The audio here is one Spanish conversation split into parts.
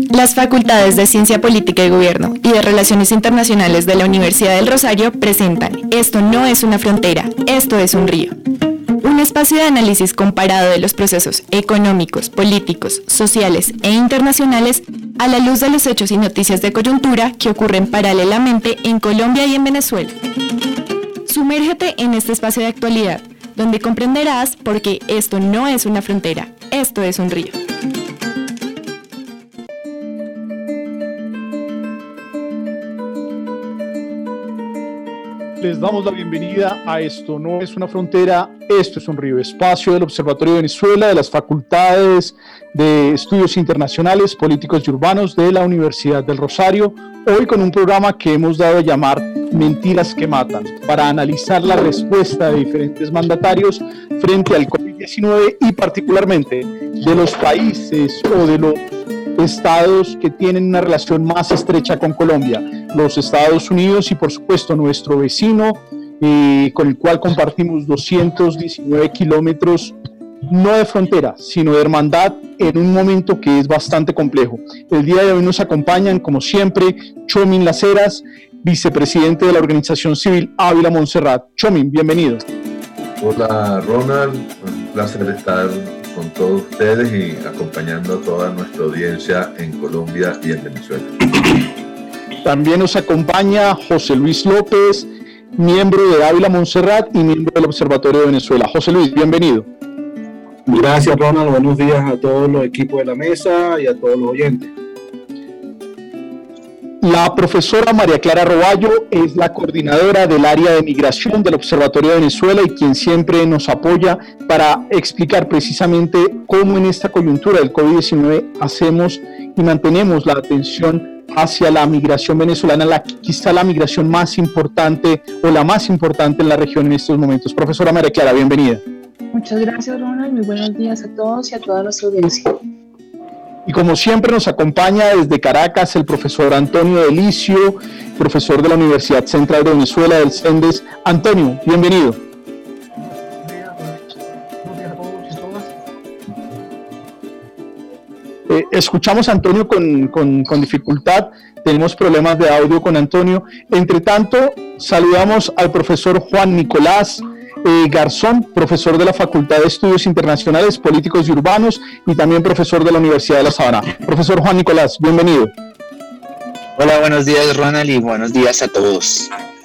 Las Facultades de Ciencia Política y Gobierno y de Relaciones Internacionales de la Universidad del Rosario presentan Esto no es una frontera, esto es un río. Un espacio de análisis comparado de los procesos económicos, políticos, sociales e internacionales a la luz de los hechos y noticias de coyuntura que ocurren paralelamente en Colombia y en Venezuela. Sumérgete en este espacio de actualidad, donde comprenderás por qué esto no es una frontera, esto es un río. Les damos la bienvenida a Esto no es una frontera, esto es un río, espacio del Observatorio de Venezuela, de las Facultades de Estudios Internacionales, Políticos y Urbanos de la Universidad del Rosario, hoy con un programa que hemos dado a llamar Mentiras que Matan, para analizar la respuesta de diferentes mandatarios frente al COVID-19 y particularmente de los países o de los estados que tienen una relación más estrecha con Colombia, los Estados Unidos y por supuesto nuestro vecino con el cual compartimos 219 kilómetros no de frontera, sino de hermandad en un momento que es bastante complejo. El día de hoy nos acompañan, como siempre, Chomin Las Heras, vicepresidente de la organización civil Ávila Montserrat. Chomin, bienvenido. Hola Ronald, un placer estar con todos ustedes y acompañando a toda nuestra audiencia en Colombia y en Venezuela. También nos acompaña José Luis López, miembro de Ávila Montserrat y miembro del Observatorio de Venezuela. José Luis, bienvenido. Gracias Ronald, buenos días a todos los equipos de la mesa y a todos los oyentes. La profesora María Clara Roballo es la coordinadora del área de migración del Observatorio de Venezuela y quien siempre nos apoya para explicar precisamente cómo en esta coyuntura del COVID-19 hacemos y mantenemos la atención hacia la migración venezolana, quizá la migración más importante o la más importante en la región en estos momentos. Profesora María Clara, bienvenida. Muchas gracias Ronald, muy buenos días a todos y a toda nuestra audiencia. Y como siempre nos acompaña desde Caracas el profesor Antonio Delicio, profesor de la Universidad Central de Venezuela, del CENDES. Antonio, bienvenido. Escuchamos a Antonio con dificultad, tenemos problemas de audio con Antonio. Entre tanto, saludamos al profesor Juan Nicolás Garzón, profesor de la Facultad de Estudios Internacionales, Políticos y Urbanos y también profesor de la Universidad de La Sabana. Profesor Juan Nicolás, bienvenido. Hola, buenos días Ronald y buenos días a todos.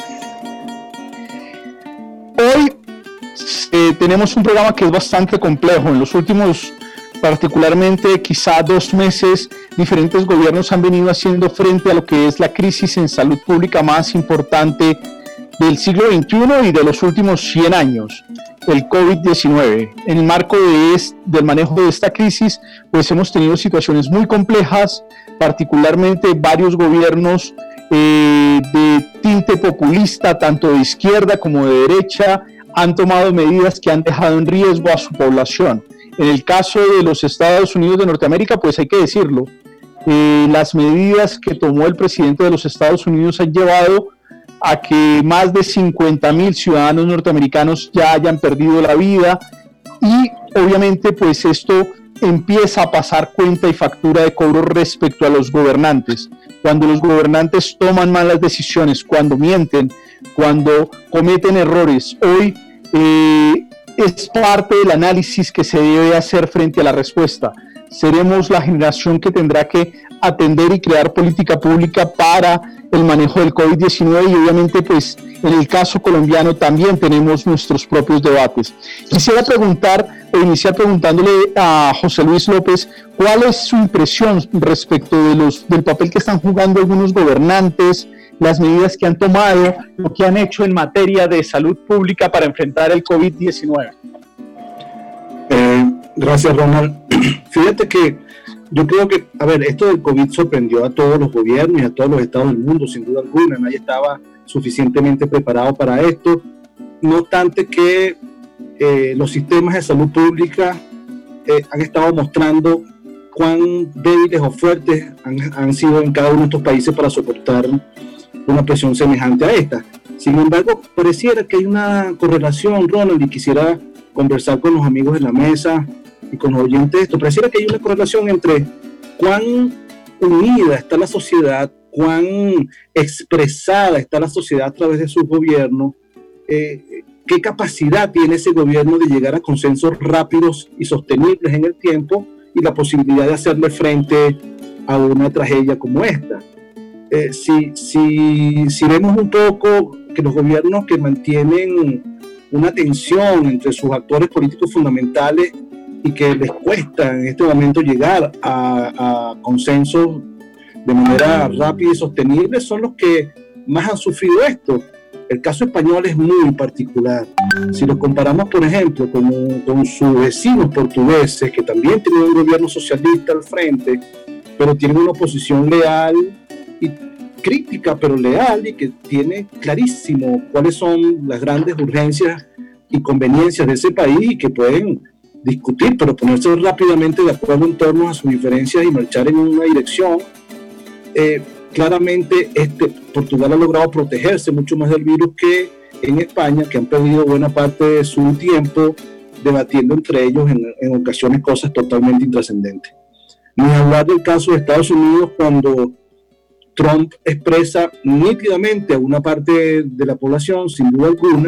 Hoy tenemos un programa que es bastante complejo. En los últimos, particularmente quizá 2 meses, diferentes gobiernos han venido haciendo frente a lo que es la crisis en salud pública más importante del siglo XXI y de los últimos 100 años, el COVID-19. En el marco del manejo de esta crisis, pues hemos tenido situaciones muy complejas, particularmente varios gobiernos de tinte populista, tanto de izquierda como de derecha, han tomado medidas que han dejado en riesgo a su población. En el caso de los Estados Unidos de Norteamérica, pues hay que decirlo, las medidas que tomó el presidente de los Estados Unidos han llevado a que más de 50,000 ciudadanos norteamericanos ya hayan perdido la vida y obviamente pues esto empieza a pasar cuenta y factura de cobro respecto a los gobernantes. Cuando los gobernantes toman malas decisiones, cuando mienten, cuando cometen errores, hoy es parte del análisis que se debe hacer frente a la respuesta. Seremos la generación que tendrá que atender y crear política pública para el manejo del COVID-19 y obviamente pues en el caso colombiano también tenemos nuestros propios debates. Quisiera iniciar preguntándole a José Luis López cuál es su impresión respecto del papel que están jugando algunos gobernantes, las medidas que han tomado, lo que han hecho en materia de salud pública para enfrentar el COVID-19. Gracias Ronald. Fíjate que yo creo que, esto del COVID sorprendió a todos los gobiernos y a todos los estados del mundo, sin duda alguna. Nadie estaba suficientemente preparado para esto. No obstante que los sistemas de salud pública han estado mostrando cuán débiles o fuertes han sido en cada uno de estos países para soportar una presión semejante a esta. Sin embargo, pareciera que hay una correlación, Ronald, y quisiera conversar con los amigos de la mesa y con los oyentes de esto. Pareciera que hay una correlación entre cuán unida está la sociedad, cuán expresada está la sociedad a través de sus gobiernos, qué capacidad tiene ese gobierno de llegar a consensos rápidos y sostenibles en el tiempo y la posibilidad de hacerle frente a una tragedia como esta. Si vemos un poco que los gobiernos que mantienen una tensión entre sus actores políticos fundamentales y que les cuesta en este momento llegar a consensos de manera rápida y sostenible, son los que más han sufrido esto. El caso español es muy particular. Si lo comparamos, por ejemplo, con sus vecinos portugueses, que también tienen un gobierno socialista al frente, pero tienen una oposición leal y crítica, pero leal, y que tiene clarísimo cuáles son las grandes urgencias y conveniencias de ese país y que pueden discutir, pero ponerse rápidamente de acuerdo en torno a sus diferencias y marchar en una dirección. Claramente Portugal ha logrado protegerse mucho más del virus que en España, que han perdido buena parte de su tiempo debatiendo entre ellos en ocasiones cosas totalmente intrascendentes. Ni hablar del caso de Estados Unidos, cuando Trump expresa nítidamente a una parte de la población, sin duda alguna,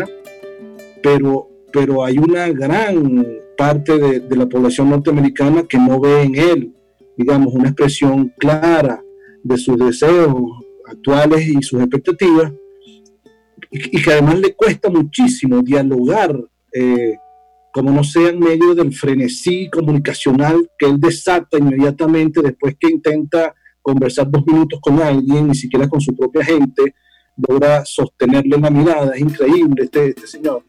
pero hay una gran parte de la población norteamericana que no ve en él, digamos, una expresión clara de sus deseos actuales y sus expectativas, y que además le cuesta muchísimo dialogar, como no sea en medio del frenesí comunicacional que él desata inmediatamente después que intenta conversar 2 minutos con alguien, ni siquiera con su propia gente, logra sostenerle la mirada. Es increíble este señor.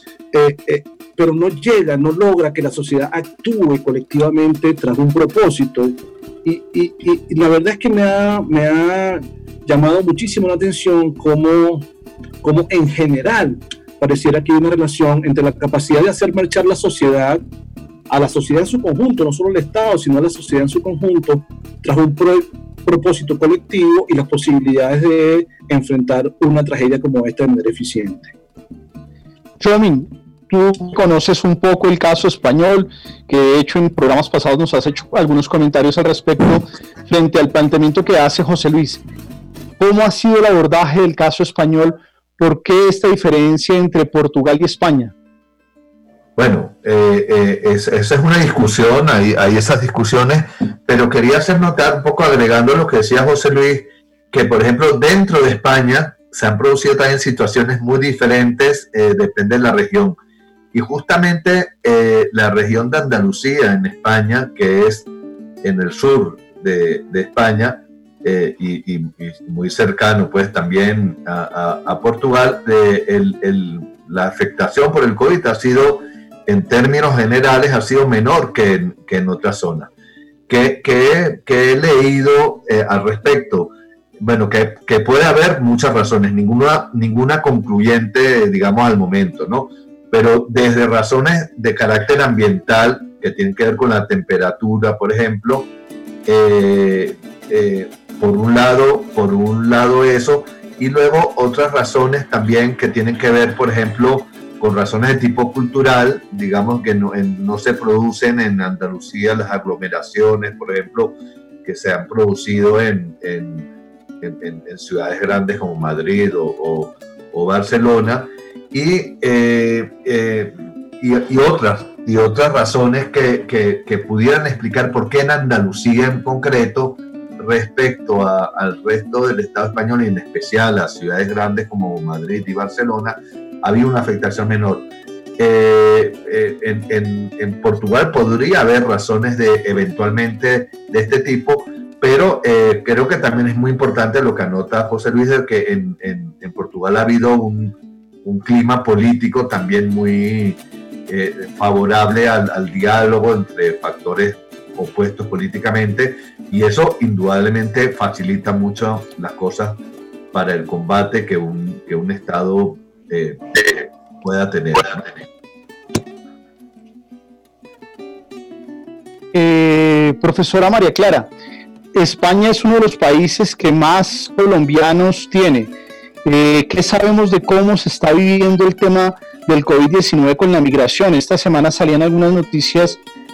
Pero no logra que la sociedad actúe colectivamente tras un propósito. Y la verdad es que me ha llamado muchísimo la atención cómo en general pareciera que hay una relación entre la capacidad de hacer marchar la sociedad, a la sociedad en su conjunto, no solo el Estado, sino a la sociedad en su conjunto, tras un propósito colectivo y las posibilidades de enfrentar una tragedia como esta de manera eficiente. Chomin, tú conoces un poco el caso español, que de hecho en programas pasados nos has hecho algunos comentarios al respecto frente al planteamiento que hace José Luis. ¿Cómo ha sido el abordaje del caso español? ¿Por qué esta diferencia entre Portugal y España? Bueno, esa es una discusión, hay esas discusiones, pero quería hacer notar un poco, agregando lo que decía José Luis, que por ejemplo dentro de España se han producido también situaciones muy diferentes, depende de la región. Y justamente la región de Andalucía en España, que es en el sur de España, y muy cercano pues también a Portugal, la afectación por el COVID ha sido, en términos generales, ha sido menor que en otras zonas. Que he leído al respecto, bueno, que puede haber muchas razones, ninguna concluyente, digamos, al momento, ¿no? Pero desde razones de carácter ambiental, que tienen que ver con la temperatura, por ejemplo, por un lado eso, y luego otras razones también que tienen que ver, por ejemplo, con razones de tipo cultural, digamos que no se producen en Andalucía las aglomeraciones, por ejemplo, que se han producido en ciudades grandes como Madrid o Barcelona, y otras razones que pudieran explicar por qué en Andalucía en concreto, respecto al resto del Estado español y en especial a ciudades grandes como Madrid y Barcelona, había una afectación menor. En Portugal podría haber razones eventualmente de este tipo, pero creo que también es muy importante lo que anota José Luis, de que en Portugal ha habido un clima político también muy favorable al diálogo entre factores opuestos políticamente, y eso indudablemente facilita mucho las cosas para el combate que un Estado pueda tener. Profesora María Clara, España es uno de los países que más colombianos tiene. ¿Qué sabemos de cómo se está viviendo el tema del COVID-19 con la migración? Esta semana salían algunas noticias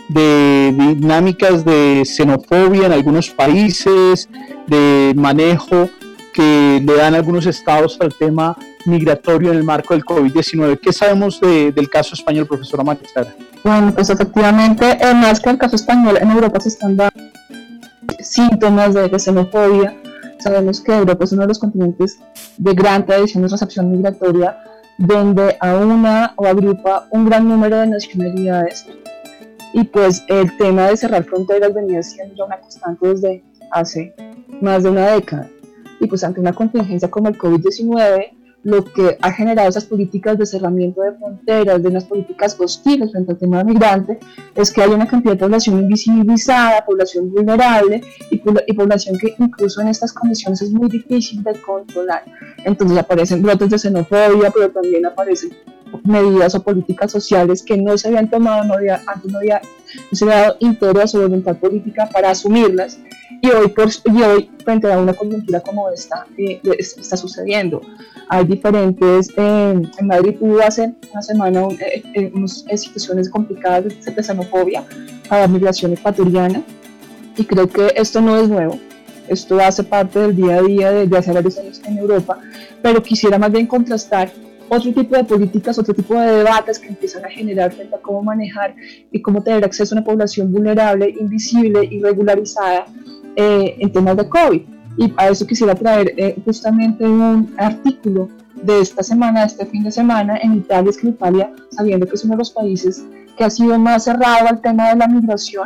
de dinámicas de xenofobia en algunos países, de manejo que le dan algunos estados al tema migratorio en el marco del COVID-19. ¿Qué sabemos del caso español, profesora María Clara? Bueno, pues efectivamente, más que el caso español, en Europa se están dando síntomas de xenofobia. Sabemos que Europa es uno de los continentes de gran tradición de recepción migratoria, donde aúna o agrupa un gran número de nacionalidades, y pues el tema de cerrar fronteras venía siendo ya una constante desde hace más de una década, y pues ante una contingencia como el COVID-19, lo que ha generado esas políticas de cerramiento de fronteras, de unas políticas hostiles frente al tema migrante, es que hay una cantidad de población invisibilizada, población vulnerable y población que incluso en estas condiciones es muy difícil de controlar. Entonces aparecen brotes de xenofobia, pero también aparecen medidas o políticas sociales que no se habían tomado, no se había dado interés o voluntad política para asumirlas, y hoy frente a una coyuntura como esta está sucediendo. Hay diferentes, en Madrid hubo hace una semana unas situaciones complicadas de xenofobia para la migración ecuatoriana, y creo que esto no es nuevo, esto hace parte del día a día de hace varios años en Europa, pero quisiera más bien contrastar otro tipo de políticas, otro tipo de debates que empiezan a generar frente a cómo manejar y cómo tener acceso a una población vulnerable, invisible, irregularizada en temas de COVID. Y a eso quisiera traer justamente un artículo de esta semana, de este fin de semana, en Italia. Es que Italia, sabiendo que es uno de los países que ha sido más cerrado al tema de la migración,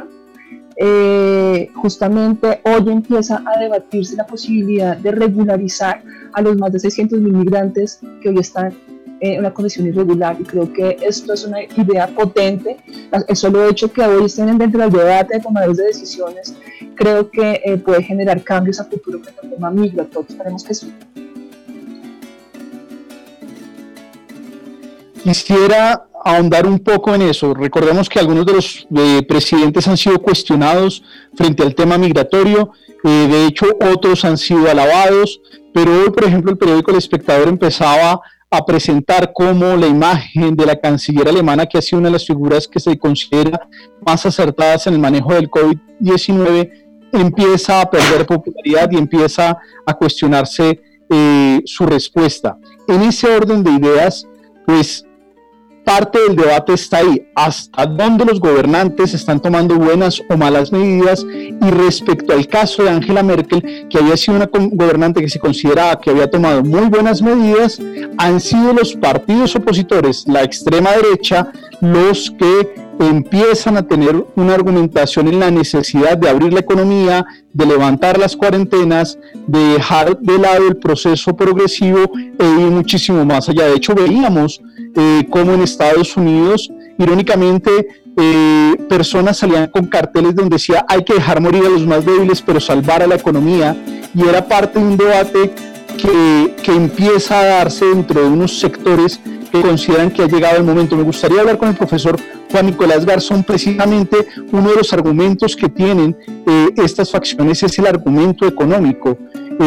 justamente hoy empieza a debatirse la posibilidad de regularizar a los más de 600.000 migrantes que hoy están en una condición irregular, y creo que esto es una idea potente. El solo hecho que hoy estén dentro del debate de tomadores de decisiones, creo que puede generar cambios a futuro frente al tema migratorio. Esperemos que sí. Quisiera ahondar un poco en eso. Recordemos que algunos de los presidentes han sido cuestionados frente al tema migratorio, de hecho otros han sido alabados, pero hoy, por ejemplo, el periódico El Espectador empezaba a presentar cómo la imagen de la canciller alemana, que ha sido una de las figuras que se considera más acertadas en el manejo del COVID-19, empieza a perder popularidad y empieza a cuestionarse su respuesta. En ese orden de ideas, pues parte del debate está ahí, hasta dónde los gobernantes están tomando buenas o malas medidas, y respecto al caso de Angela Merkel, que había sido una gobernante que se consideraba que había tomado muy buenas medidas, han sido los partidos opositores, la extrema derecha, los que empiezan a tener una argumentación en la necesidad de abrir la economía, de levantar las cuarentenas, de dejar de lado el proceso progresivo e ir muchísimo más allá. De hecho, veíamos cómo en Estados Unidos, irónicamente, personas salían con carteles donde decía hay que dejar morir a los más débiles pero salvar a la economía, y era parte de un debate que empieza a darse dentro de unos sectores que consideran que ha llegado el momento. Me gustaría hablar con el profesor Juan Nicolás Garzón. Precisamente uno de los argumentos que tienen estas facciones es el argumento económico.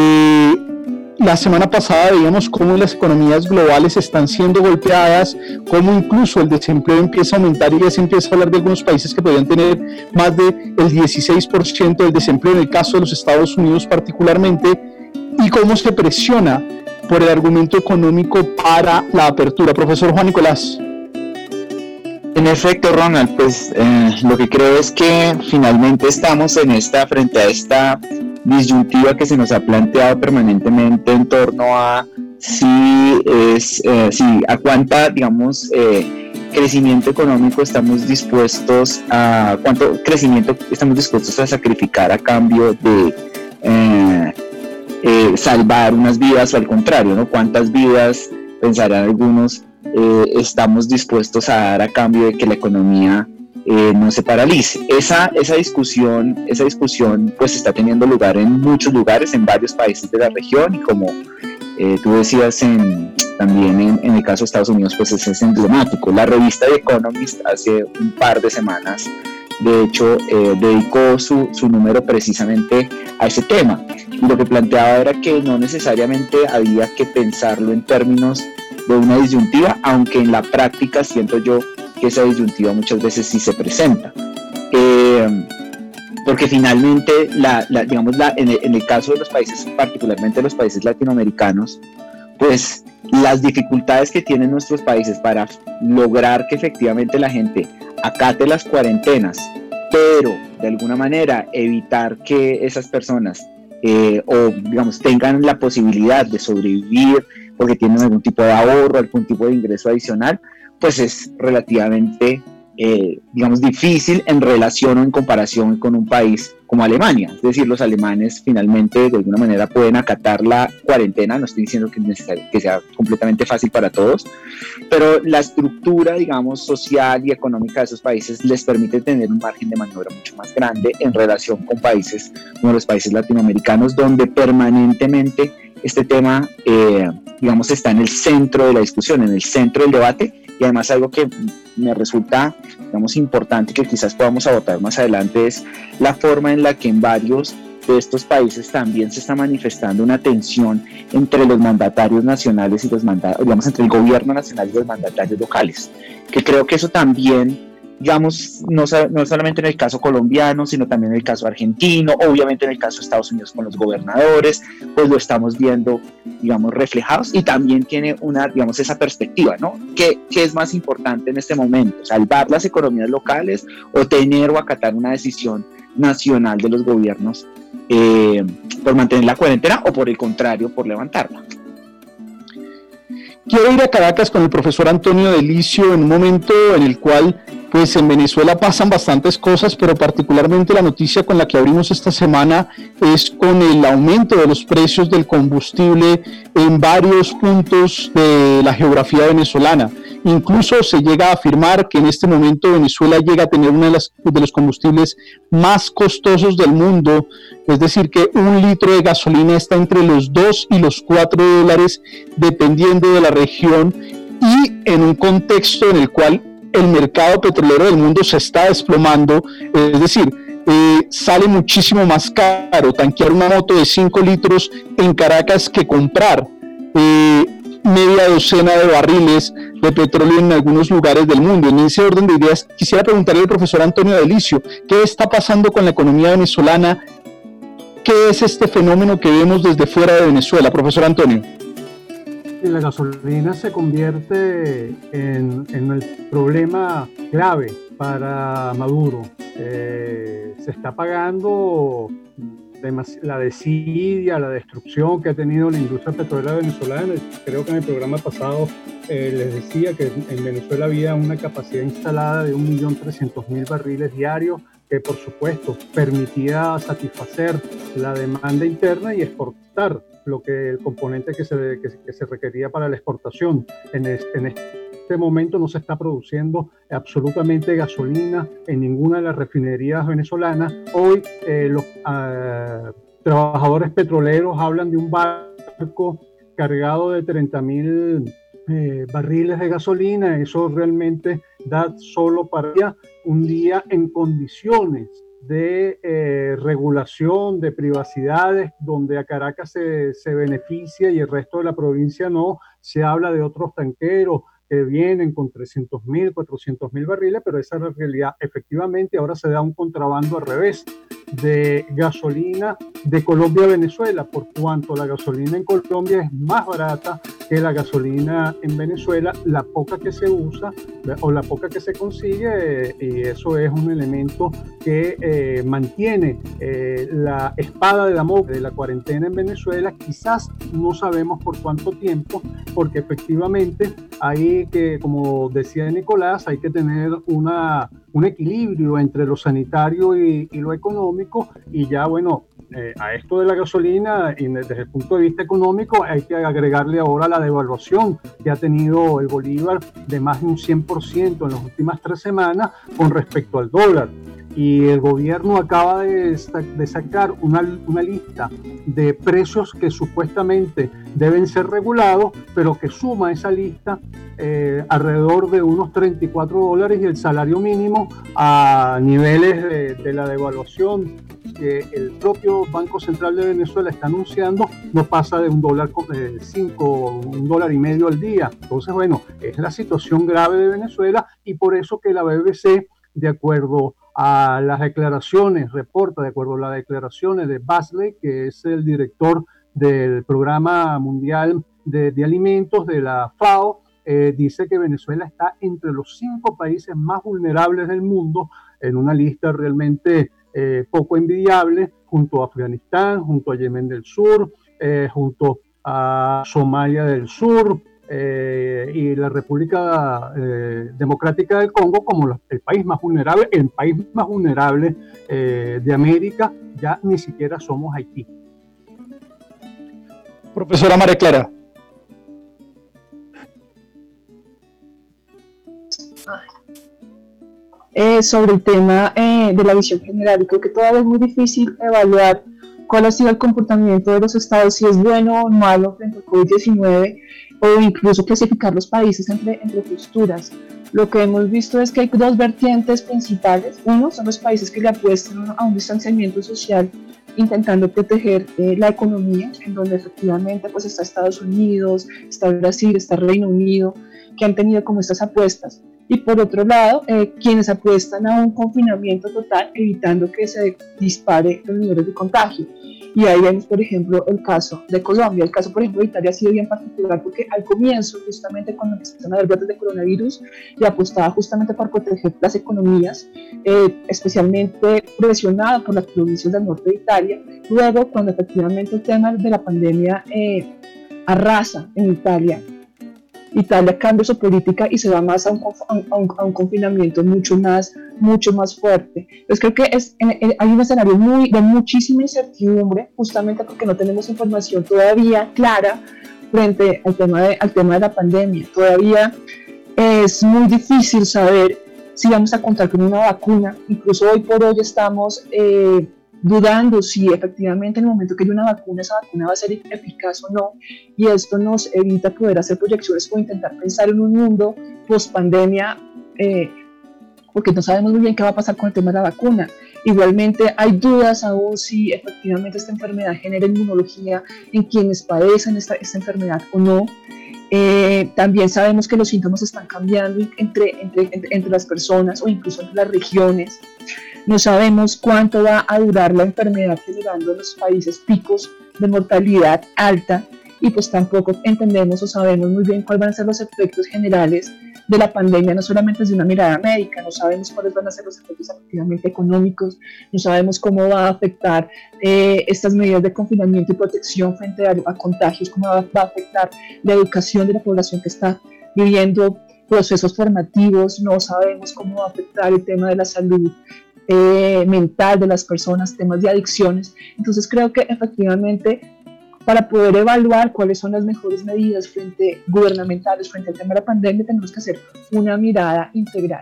La semana pasada veíamos cómo las economías globales están siendo golpeadas, cómo incluso el desempleo empieza a aumentar, y ya se empieza a hablar de algunos países que podrían tener más del 16% del desempleo, en el caso de los Estados Unidos particularmente, y cómo se presiona por el argumento económico para la apertura. Profesor Juan Nicolás. En efecto, Ronald, pues lo que creo es que finalmente estamos frente a esta disyuntiva que se nos ha planteado permanentemente en torno a a cuánta, digamos, crecimiento económico estamos dispuestos a, cuánto crecimiento estamos dispuestos a sacrificar a cambio de salvar unas vidas, o al contrario, ¿no? Cuántas vidas, pensarán algunos, estamos dispuestos a dar a cambio de que la economía no se paralice. Esa discusión pues está teniendo lugar en muchos lugares, en varios países de la región, y como tú decías también en el caso de Estados Unidos, pues es emblemático. La revista The Economist hace un par de semanas, de hecho, dedicó su número precisamente a ese tema, y lo que planteaba era que no necesariamente había que pensarlo en términos de una disyuntiva, aunque en la práctica siento yo que esa disyuntiva muchas veces sí se presenta. porque finalmente, en el caso de los países, particularmente los países latinoamericanos, pues las dificultades que tienen nuestros países para lograr que efectivamente la gente acate las cuarentenas, pero de alguna manera evitar que esas personas tengan la posibilidad de sobrevivir porque tienen algún tipo de ahorro, algún tipo de ingreso adicional, pues es relativamente difícil en relación o en comparación con un país como Alemania. Es decir, los alemanes finalmente de alguna manera pueden acatar la cuarentena. No estoy diciendo que sea completamente fácil para todos, pero la estructura, social y económica de esos países les permite tener un margen de maniobra mucho más grande en relación con países como los países latinoamericanos, donde permanentemente este tema, está en el centro de la discusión, en el centro del debate. Y además algo que me resulta, importante, que quizás podamos abordar más adelante, es la forma en la que en varios de estos países también se está manifestando una tensión entre los mandatarios nacionales y entre el gobierno nacional y los mandatarios locales, que creo que eso también, no solamente en el caso colombiano, sino también en el caso argentino, obviamente en el caso de Estados Unidos con los gobernadores, pues lo estamos viendo, reflejados, y también tiene esa perspectiva, ¿no? ¿Qué es más importante en este momento? ¿Salvar las economías locales o tener o acatar una decisión nacional de los gobiernos por mantener la cuarentena o por el contrario, por levantarla? Quiero ir a Caracas con el profesor Antonio Delicio en un momento en el cual, pues en Venezuela pasan bastantes cosas, pero particularmente la noticia con la que abrimos esta semana es con el aumento de los precios del combustible en varios puntos de la geografía venezolana. Incluso se llega a afirmar que en este momento Venezuela llega a tener uno de los combustibles más costosos del mundo, es decir, que un litro de gasolina está entre los 2 y los 4 dólares, dependiendo de la región, y en un contexto en el cual el mercado petrolero del mundo se está desplomando. Es decir, sale muchísimo más caro tanquear una moto de 5 litros en Caracas que comprar media docena de barriles de petróleo en algunos lugares del mundo. En ese orden de ideas, quisiera preguntarle al profesor Antonio Delicio, ¿qué está pasando con la economía venezolana? ¿Qué es este fenómeno que vemos desde fuera de Venezuela, profesor Antonio? La gasolina se convierte en el problema clave para Maduro. Se está pagando la desidia, la destrucción que ha tenido la industria petrolera venezolana. Creo que en el programa pasado les decía que en Venezuela había una capacidad instalada de 1.300.000 barriles diarios, que por supuesto permitía satisfacer la demanda interna y exportar el componente que se requería para la exportación. En este momento no se está produciendo absolutamente gasolina en ninguna de las refinerías venezolanas. Hoy los trabajadores petroleros hablan de un barco cargado de 30.000 barriles de gasolina. Eso realmente da solo para un día en condiciones de regulación, de privacidades, donde a Caracas se beneficia y el resto de la provincia no. Se habla de otros tanqueros que vienen con 300.000, 400.000 barriles, pero esa es la realidad. Efectivamente, ahora se da un contrabando al revés de gasolina de Colombia a Venezuela, por cuanto la gasolina en Colombia es más barata que la gasolina en Venezuela, la poca que se usa o la poca que se consigue, y eso es un elemento que mantiene la espada de Damocles de la cuarentena en Venezuela. Quizás no sabemos por cuánto tiempo, porque efectivamente hay que, como decía Nicolás, hay que tener un equilibrio entre lo sanitario y lo económico, y ya bueno, a esto de la gasolina, y desde el punto de vista económico, hay que agregarle ahora la devaluación que ha tenido el bolívar de más de un 100% en las últimas 3 semanas con respecto al dólar. Y el gobierno acaba de sacar una lista de precios que supuestamente deben ser regulados, pero que suma esa lista alrededor de unos 34 dólares, y el salario mínimo a niveles de la devaluación que el propio Banco Central de Venezuela está anunciando no pasa de $1.05, $1.50 al día. Entonces, bueno, es la situación grave de Venezuela, y por eso que la BBC, de acuerdo a las declaraciones, reporta de acuerdo a las declaraciones de Basley, que es el director del Programa Mundial de Alimentos de la FAO, dice que Venezuela está entre los 5 países más vulnerables del mundo, en una lista realmente poco envidiable, junto a Afganistán, junto a Yemen del Sur, junto a Somalia del Sur, y la República Democrática del Congo como el país más vulnerable de América. Ya ni siquiera somos Haití. Profesora María Clara. Sobre el tema de la visión general, creo que todavía es muy difícil evaluar cuál ha sido el comportamiento de los estados, si es bueno o malo frente al COVID-19, o incluso clasificar los países entre posturas. Lo que hemos visto es que hay 2 vertientes principales. Uno son los países que le apuestan a un distanciamiento social, intentando proteger la economía, en donde efectivamente pues está Estados Unidos, está Brasil, está Reino Unido, que han tenido como estas apuestas. Y por otro lado, quienes apuestan a un confinamiento total, evitando que se dispare los niveles de contagio. Y ahí vemos, por ejemplo, el caso de Colombia. El caso, por ejemplo, de Italia ha sido bien particular porque al comienzo, justamente cuando empezaron a haber brotes de coronavirus, le apostaba justamente por proteger las economías, especialmente presionado por las provincias del norte de Italia. Luego, cuando efectivamente el tema de la pandemia arrasa en Italia cambia su política y se va más a un confinamiento mucho más fuerte. Entonces creo que hay un escenario de muchísima incertidumbre, justamente porque no tenemos información todavía clara frente al tema de la pandemia. Todavía es muy difícil saber si vamos a contar con una vacuna. Incluso hoy por hoy estamos dudando si efectivamente en el momento que haya una vacuna, esa vacuna va a ser eficaz o no, y esto nos evita poder hacer proyecciones o intentar pensar en un mundo post pandemia, porque no sabemos muy bien qué va a pasar con el tema de la vacuna. Igualmente hay dudas aún si efectivamente esta enfermedad genera inmunología en quienes padecen esta enfermedad o no. También sabemos que los síntomas están cambiando entre las personas o incluso entre las regiones. No sabemos cuánto va a durar la enfermedad, generando en los países picos de mortalidad alta, y pues tampoco entendemos o sabemos muy bien cuáles van a ser los efectos generales de la pandemia, no solamente desde una mirada médica. No sabemos cuáles van a ser los efectos efectivamente económicos, no sabemos cómo va a afectar estas medidas de confinamiento y protección frente a contagios, cómo va a afectar la educación de la población que está viviendo procesos formativos, no sabemos cómo va a afectar el tema de la salud mental de las personas, temas de adicciones. Entonces creo que efectivamente para poder evaluar cuáles son las mejores medidas gubernamentales frente al tema de la pandemia, tenemos que hacer una mirada integral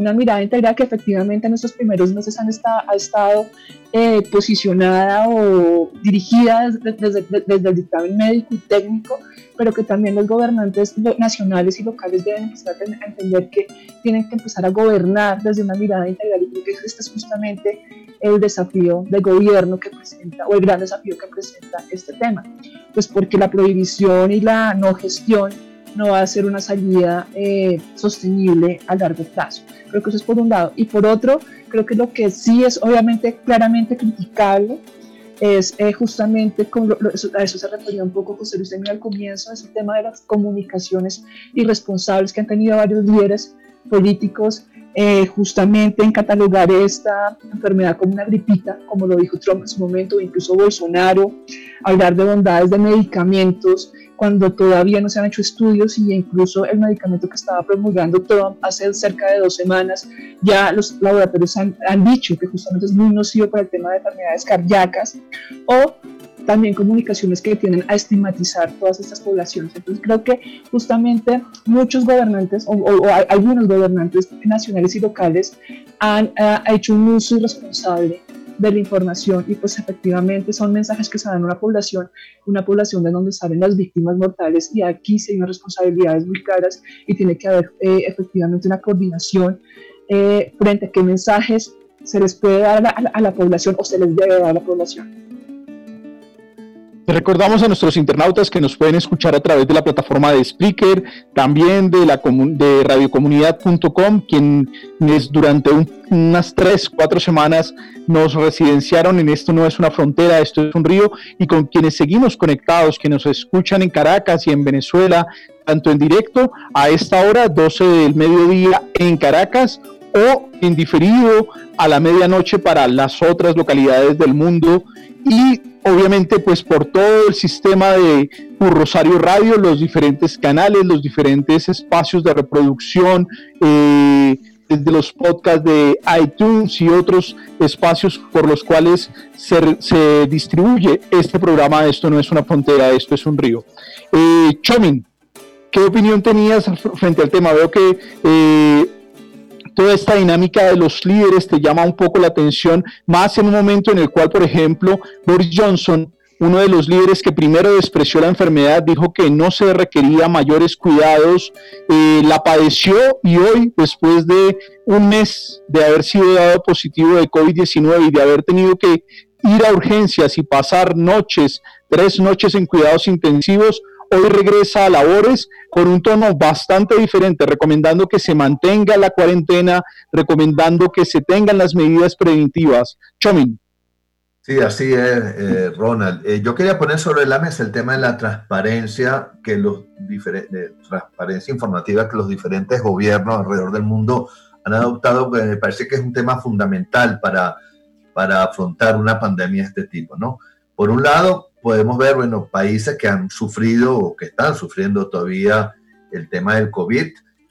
que efectivamente en estos primeros meses ha estado posicionada o dirigida desde el dictamen médico y técnico, pero que también los gobernantes nacionales y locales deben empezar a entender que tienen que empezar a gobernar desde una mirada integral, y creo que este es justamente el desafío de gobierno que presenta, o el gran desafío que presenta este tema, pues porque la prohibición y la no gestión no va a ser una salida sostenible a largo plazo. Creo que eso es por un lado. Y por otro, creo que lo que sí es obviamente claramente criticable es justamente, a eso se refería un poco José Luis al comienzo, es el tema de las comunicaciones irresponsables que han tenido varios líderes políticos, justamente en catalogar esta enfermedad como una gripita, como lo dijo Trump en su momento, incluso Bolsonaro, hablar de bondades de medicamentos, cuando todavía no se han hecho estudios, y incluso el medicamento que estaba promulgando Trump hace cerca de 2 semanas, ya los laboratorios han dicho que justamente es muy nocivo para el tema de enfermedades cardíacas, o también comunicaciones que tienden a estigmatizar todas estas poblaciones. Entonces creo que justamente muchos gobernantes o algunos gobernantes nacionales y locales han hecho un uso irresponsable de la información, y pues efectivamente son mensajes que se dan a una población de donde salen las víctimas mortales, y aquí sí hay unas responsabilidades muy claras y tiene que haber efectivamente una coordinación frente a qué mensajes se les puede dar a la población o se les debe dar a la población. Recordamos a nuestros internautas que nos pueden escuchar a través de la plataforma de Spreaker, también de radiocomunidad.com, quienes durante unas 3-4 semanas nos residenciaron en Esto No Es Una Frontera, Esto Es Un Río, y con quienes seguimos conectados, que nos escuchan en Caracas y en Venezuela, tanto en directo a esta hora, 12 del mediodía en Caracas, o en diferido a la medianoche para las otras localidades del mundo, y obviamente pues por todo el sistema de Rosario Radio, los diferentes canales, los diferentes espacios de reproducción, desde los podcasts de iTunes y otros espacios por los cuales se distribuye este programa. Esto no es una frontera, esto es un río. Chomin, ¿qué opinión tenías frente al tema? Veo que toda esta dinámica de los líderes te llama un poco la atención, más en un momento en el cual, por ejemplo, Boris Johnson, uno de los líderes que primero despreció la enfermedad, dijo que no se requería mayores cuidados, la padeció, y hoy, después de un mes de haber sido dado positivo de COVID-19 y de haber tenido que ir a urgencias y pasar 3 noches en cuidados intensivos, hoy regresa a labores con un tono bastante diferente, recomendando que se mantenga la cuarentena, recomendando que se tengan las medidas preventivas. Chomin. Sí, así es, Ronald. Yo quería poner sobre la mesa el tema de la transparencia, transparencia informativa que los diferentes gobiernos alrededor del mundo han adoptado, que me parece que es un tema fundamental para afrontar una pandemia de este tipo, ¿no? Por un lado, podemos ver, países que han sufrido o que están sufriendo todavía el tema del COVID,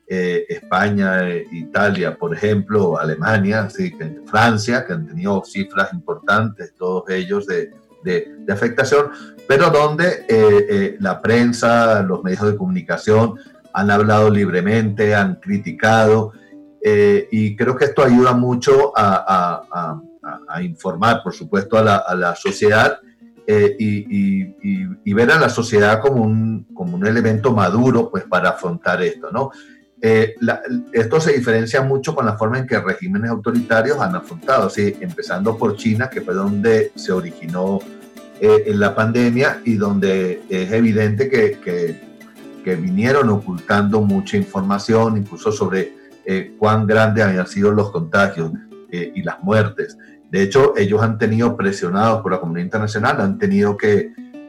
España, Italia, por ejemplo, Alemania, sí, Francia, que han tenido cifras importantes, todos ellos de afectación, pero donde la prensa, los medios de comunicación han hablado libremente, han criticado, y creo que esto ayuda mucho a informar, por supuesto, a la sociedad, y ver a la sociedad como un elemento maduro, pues, para afrontar esto, ¿no? Esto se diferencia mucho con la forma en que regímenes autoritarios han afrontado, ¿sí? Empezando por China, que fue donde se originó la pandemia, y donde es evidente que vinieron ocultando mucha información, incluso sobre cuán grandes habían sido los contagios y las muertes. De hecho, ellos han tenido, presionados por la comunidad internacional, han tenido que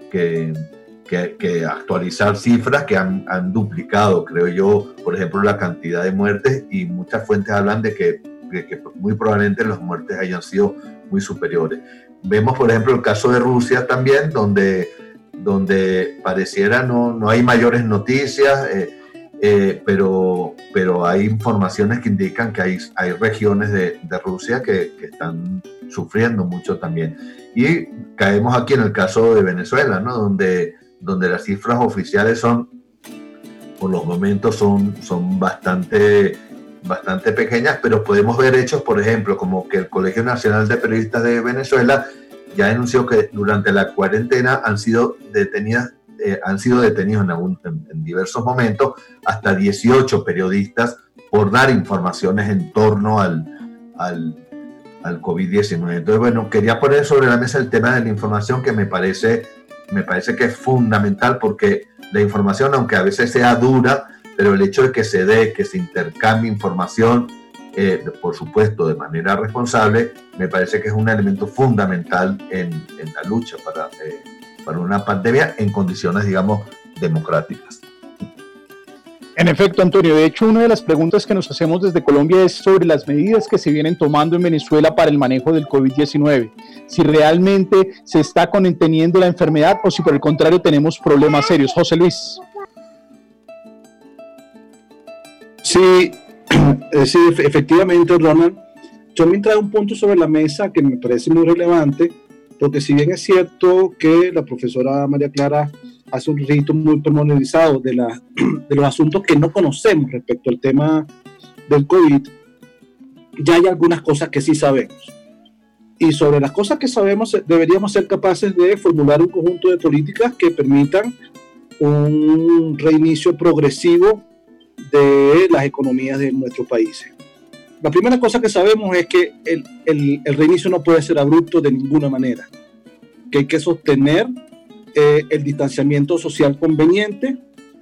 actualizar cifras que han duplicado, creo yo, por ejemplo, la cantidad de muertes, y muchas fuentes hablan de que muy probablemente las muertes hayan sido muy superiores. Vemos, por ejemplo, el caso de Rusia también, donde pareciera no hay mayores noticias, pero hay informaciones que indican que hay regiones de Rusia que están sufriendo mucho también. Y caemos aquí en el caso de Venezuela, ¿no? Donde las cifras oficiales por los momentos son bastante pequeñas, pero podemos ver hechos, por ejemplo, como que el Colegio Nacional de Periodistas de Venezuela ya anunció que durante la cuarentena han sido detenidos en diversos momentos hasta 18 periodistas por dar informaciones en torno al COVID-19. Entonces, bueno, quería poner sobre la mesa el tema de la información, que me parece que es fundamental, porque la información, aunque a veces sea dura, pero el hecho de que se intercambie información, por supuesto, de manera responsable, me parece que es un elemento fundamental en la lucha para una pandemia en condiciones, digamos, democráticas. En efecto, Antonio, de hecho, una de las preguntas que nos hacemos desde Colombia es sobre las medidas que se vienen tomando en Venezuela para el manejo del COVID-19. Si realmente se está conteniendo la enfermedad o si por el contrario tenemos problemas serios. José Luis. Sí, efectivamente, Ronald. Chomin trae un punto sobre la mesa que me parece muy relevante, porque si bien es cierto que la profesora María Clara hace un registro muy pormenorizado de los asuntos que no conocemos respecto al tema del COVID, ya hay algunas cosas que sí sabemos. Y sobre las cosas que sabemos deberíamos ser capaces de formular un conjunto de políticas que permitan un reinicio progresivo de las economías de nuestros países. La primera cosa que sabemos es que el reinicio no puede ser abrupto de ninguna manera, que hay que sostener el distanciamiento social conveniente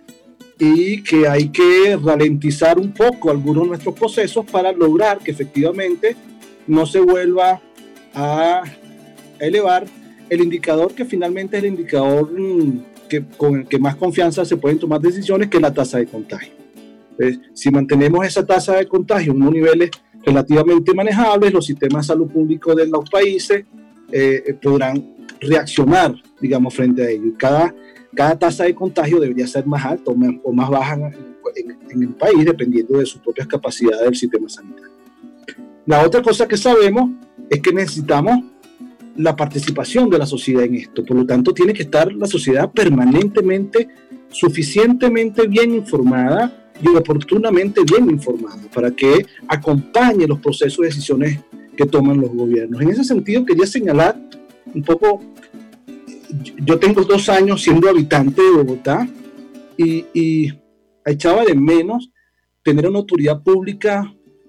y que hay que ralentizar un poco algunos de nuestros procesos para lograr que efectivamente no se vuelva a elevar el indicador que finalmente es el indicador con el que más confianza se pueden tomar decisiones, que es la tasa de contagio. Entonces, si mantenemos esa tasa de contagio en unos niveles relativamente manejables, los sistemas de salud público de los países podrán reaccionar, digamos, frente a ello. Cada tasa de contagio debería ser más alta o más baja en el país, dependiendo de sus propias capacidades del sistema sanitario. La otra cosa que sabemos es que necesitamos la participación de la sociedad en esto. Por lo tanto, tiene que estar la sociedad permanentemente, suficientemente bien informada y oportunamente bien informada para que acompañe los procesos de decisiones que toman los gobiernos. En ese sentido, quería señalar un poco, yo tengo 2 años siendo habitante de Bogotá y echaba de menos tener una autoridad pública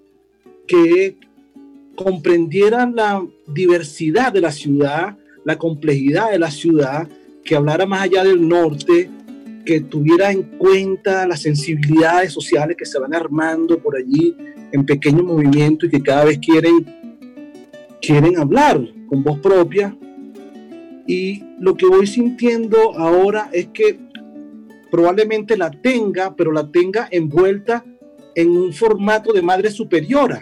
que comprendiera la diversidad de la ciudad, la complejidad de la ciudad, que hablara más allá del norte, que tuviera en cuenta las sensibilidades sociales que se van armando por allí en pequeños movimientos y que cada vez quieren hablar con voz propia. Y lo que voy sintiendo ahora es que probablemente la tenga, pero la tenga envuelta en un formato de madre superiora.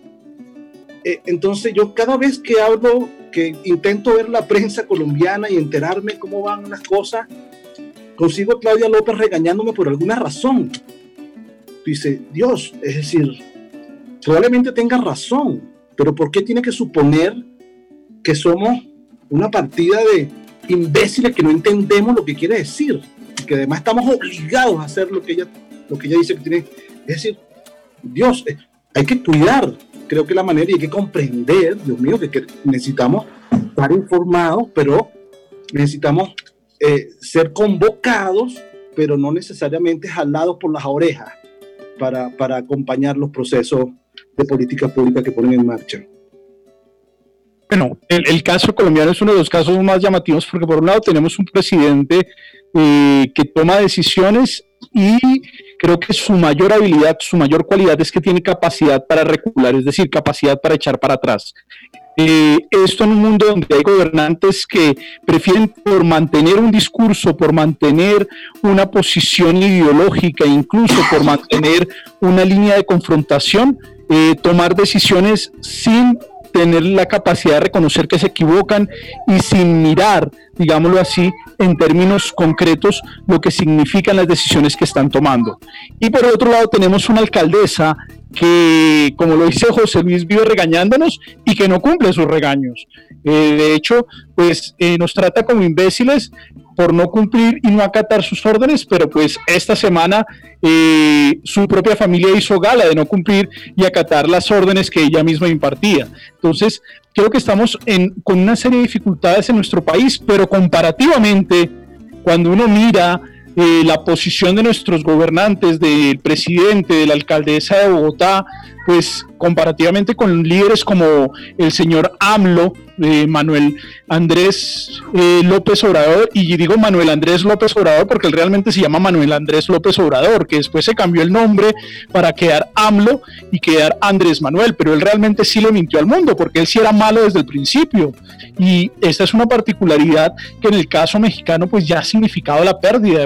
Entonces yo cada vez que hablo, que intento ver la prensa colombiana y enterarme cómo van las cosas, consigo a Claudia López regañándome por alguna razón. Dice, Dios, es decir, probablemente tenga razón, pero ¿por qué tiene que suponer que somos una partida de imbéciles que no entendemos lo que quiere decir? Y que además estamos obligados a hacer lo que ella dice que tiene. Es decir, Dios, hay que cuidar, creo que la manera, y hay que comprender, Dios mío, que necesitamos estar informados, pero necesitamos ser convocados, pero no necesariamente jalados por las orejas para acompañar los procesos de política pública que ponen en marcha. Bueno, el caso colombiano es uno de los casos más llamativos porque por un lado tenemos un presidente que toma decisiones y creo que su mayor habilidad, su mayor cualidad es que tiene capacidad para recular, es decir, capacidad para echar para atrás. Esto en un mundo donde hay gobernantes que prefieren, por mantener un discurso, por mantener una posición ideológica, incluso por mantener una línea de confrontación, tomar decisiones sin tener la capacidad de reconocer que se equivocan y sin mirar, digámoslo así, en términos concretos lo que significan las decisiones que están tomando. Y por otro lado tenemos una alcaldesa que, como lo dice José Luis, vive regañándonos y que no cumple sus regaños. De hecho, pues nos trata como imbéciles por no cumplir y no acatar sus órdenes, pero pues esta semana su propia familia hizo gala de no cumplir y acatar las órdenes que ella misma impartía. Entonces, creo que estamos con una serie de dificultades en nuestro país, pero comparativamente, cuando uno mira la posición de nuestros gobernantes, del presidente, de la alcaldesa de Bogotá, pues comparativamente con líderes como el señor AMLO, Manuel Andrés López Obrador, y digo Manuel Andrés López Obrador porque él realmente se llama Manuel Andrés López Obrador, que después se cambió el nombre para quedar AMLO y quedar Andrés Manuel, pero él realmente sí le mintió al mundo porque él sí era malo desde el principio, y esta es una particularidad que en el caso mexicano pues ya ha significado la pérdida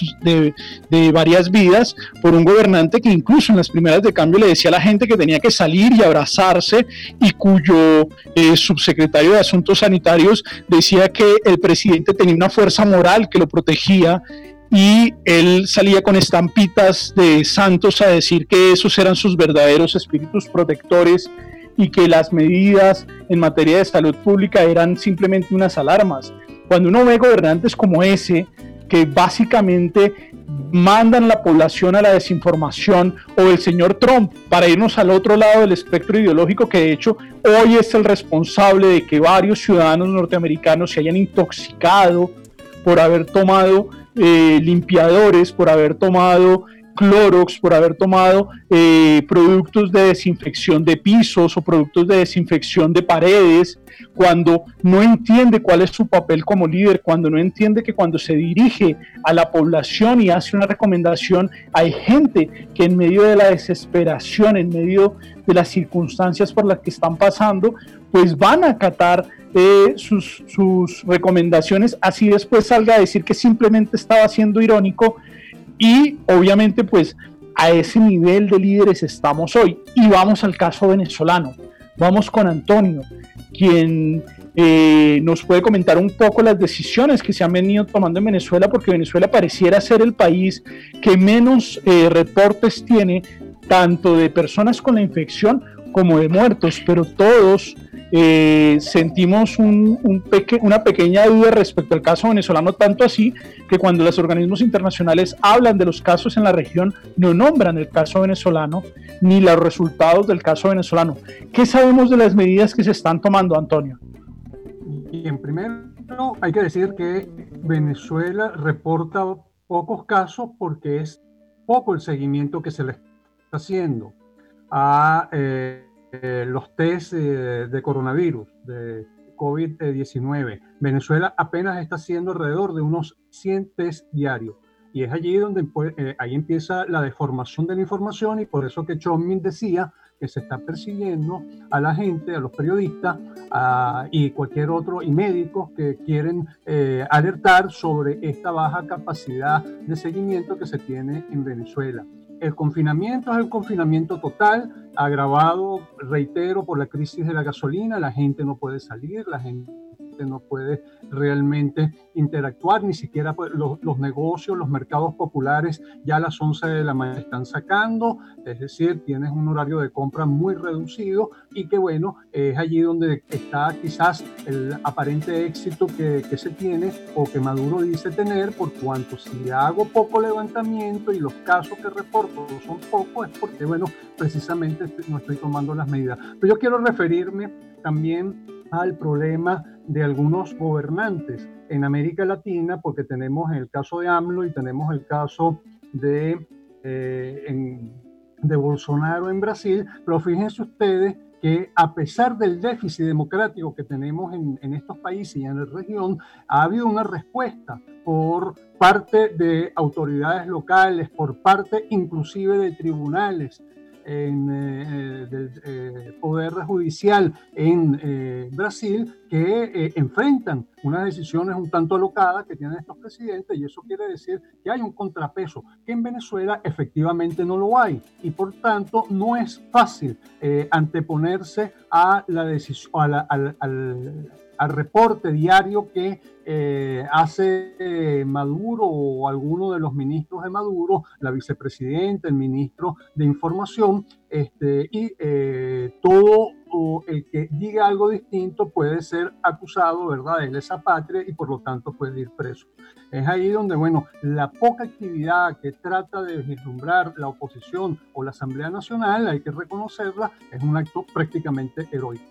de varias vidas por un gobernante que incluso en las primeras de cambio le decía a la gente que tenía que salir y abrazarse, y cuyo subsecretario de Asuntos Sanitarios decía que el presidente tenía una fuerza moral que lo protegía, y él salía con estampitas de santos a decir que esos eran sus verdaderos espíritus protectores y que las medidas en materia de salud pública eran simplemente unas alarmas. Cuando uno ve gobernantes como ese, que básicamente mandan la población a la desinformación, o el señor Trump, para irnos al otro lado del espectro ideológico, que de hecho hoy es el responsable de que varios ciudadanos norteamericanos se hayan intoxicado por haber tomado limpiadores, por haber tomado Clorox, por haber tomado productos de desinfección de pisos o productos de desinfección de paredes, cuando no entiende cuál es su papel como líder, cuando no entiende que cuando se dirige a la población y hace una recomendación, hay gente que en medio de la desesperación, en medio de las circunstancias por las que están pasando, pues van a acatar sus recomendaciones, así después salga a decir que simplemente estaba siendo irónico. Y obviamente pues a ese nivel de líderes estamos hoy. Y vamos al caso venezolano, vamos con Antonio, quien nos puede comentar un poco las decisiones que se han venido tomando en Venezuela, porque Venezuela pareciera ser el país que menos reportes tiene, tanto de personas con la infección como de muertos, pero todos sentimos una pequeña duda respecto al caso venezolano, tanto así que cuando los organismos internacionales hablan de los casos en la región, no nombran el caso venezolano ni los resultados del caso venezolano. ¿Qué sabemos de las medidas que se están tomando, Antonio? Bien, primero hay que decir que Venezuela reporta pocos casos porque es poco el seguimiento que se le está haciendo a los test de coronavirus, de COVID-19. Venezuela apenas está haciendo alrededor de unos 100 test diarios. Y es allí donde ahí empieza la deformación de la información, y por eso que Chommin decía que se está persiguiendo a la gente, a los periodistas y cualquier otro, y médicos que quieren alertar sobre esta baja capacidad de seguimiento que se tiene en Venezuela. El confinamiento es el confinamiento total, agravado, reitero, por la crisis de la gasolina. La gente no puede salir, la gente no puede realmente interactuar, ni siquiera los negocios, los mercados populares ya a las 11 de la mañana están sacando, es decir, tienes un horario de compra muy reducido, y que bueno, es allí donde está quizás el aparente éxito que se tiene, o que Maduro dice tener, por cuanto si hago poco levantamiento y los casos que reporto son pocos, es porque bueno, precisamente no estoy tomando las medidas. Pero yo quiero referirme también al problema de algunos gobernantes en América Latina, porque tenemos el caso de AMLO y tenemos el caso de Bolsonaro en Brasil, pero fíjense ustedes que a pesar del déficit democrático que tenemos en estos países y en la región, ha habido una respuesta por parte de autoridades locales, por parte inclusive de tribunales, del Poder Judicial en Brasil, que enfrentan unas decisiones un tanto alocadas que tienen estos presidentes, y eso quiere decir que hay un contrapeso que en Venezuela efectivamente no lo hay, y por tanto no es fácil anteponerse a la decisión, al reporte diario que hace Maduro o alguno de los ministros de Maduro, la vicepresidenta, el ministro de Información, y todo el que diga algo distinto puede ser acusado, ¿verdad?, de lesa patria, y por lo tanto puede ir preso. Es ahí donde, bueno, la poca actividad que trata de vislumbrar la oposición o la Asamblea Nacional, hay que reconocerla, es un acto prácticamente heroico.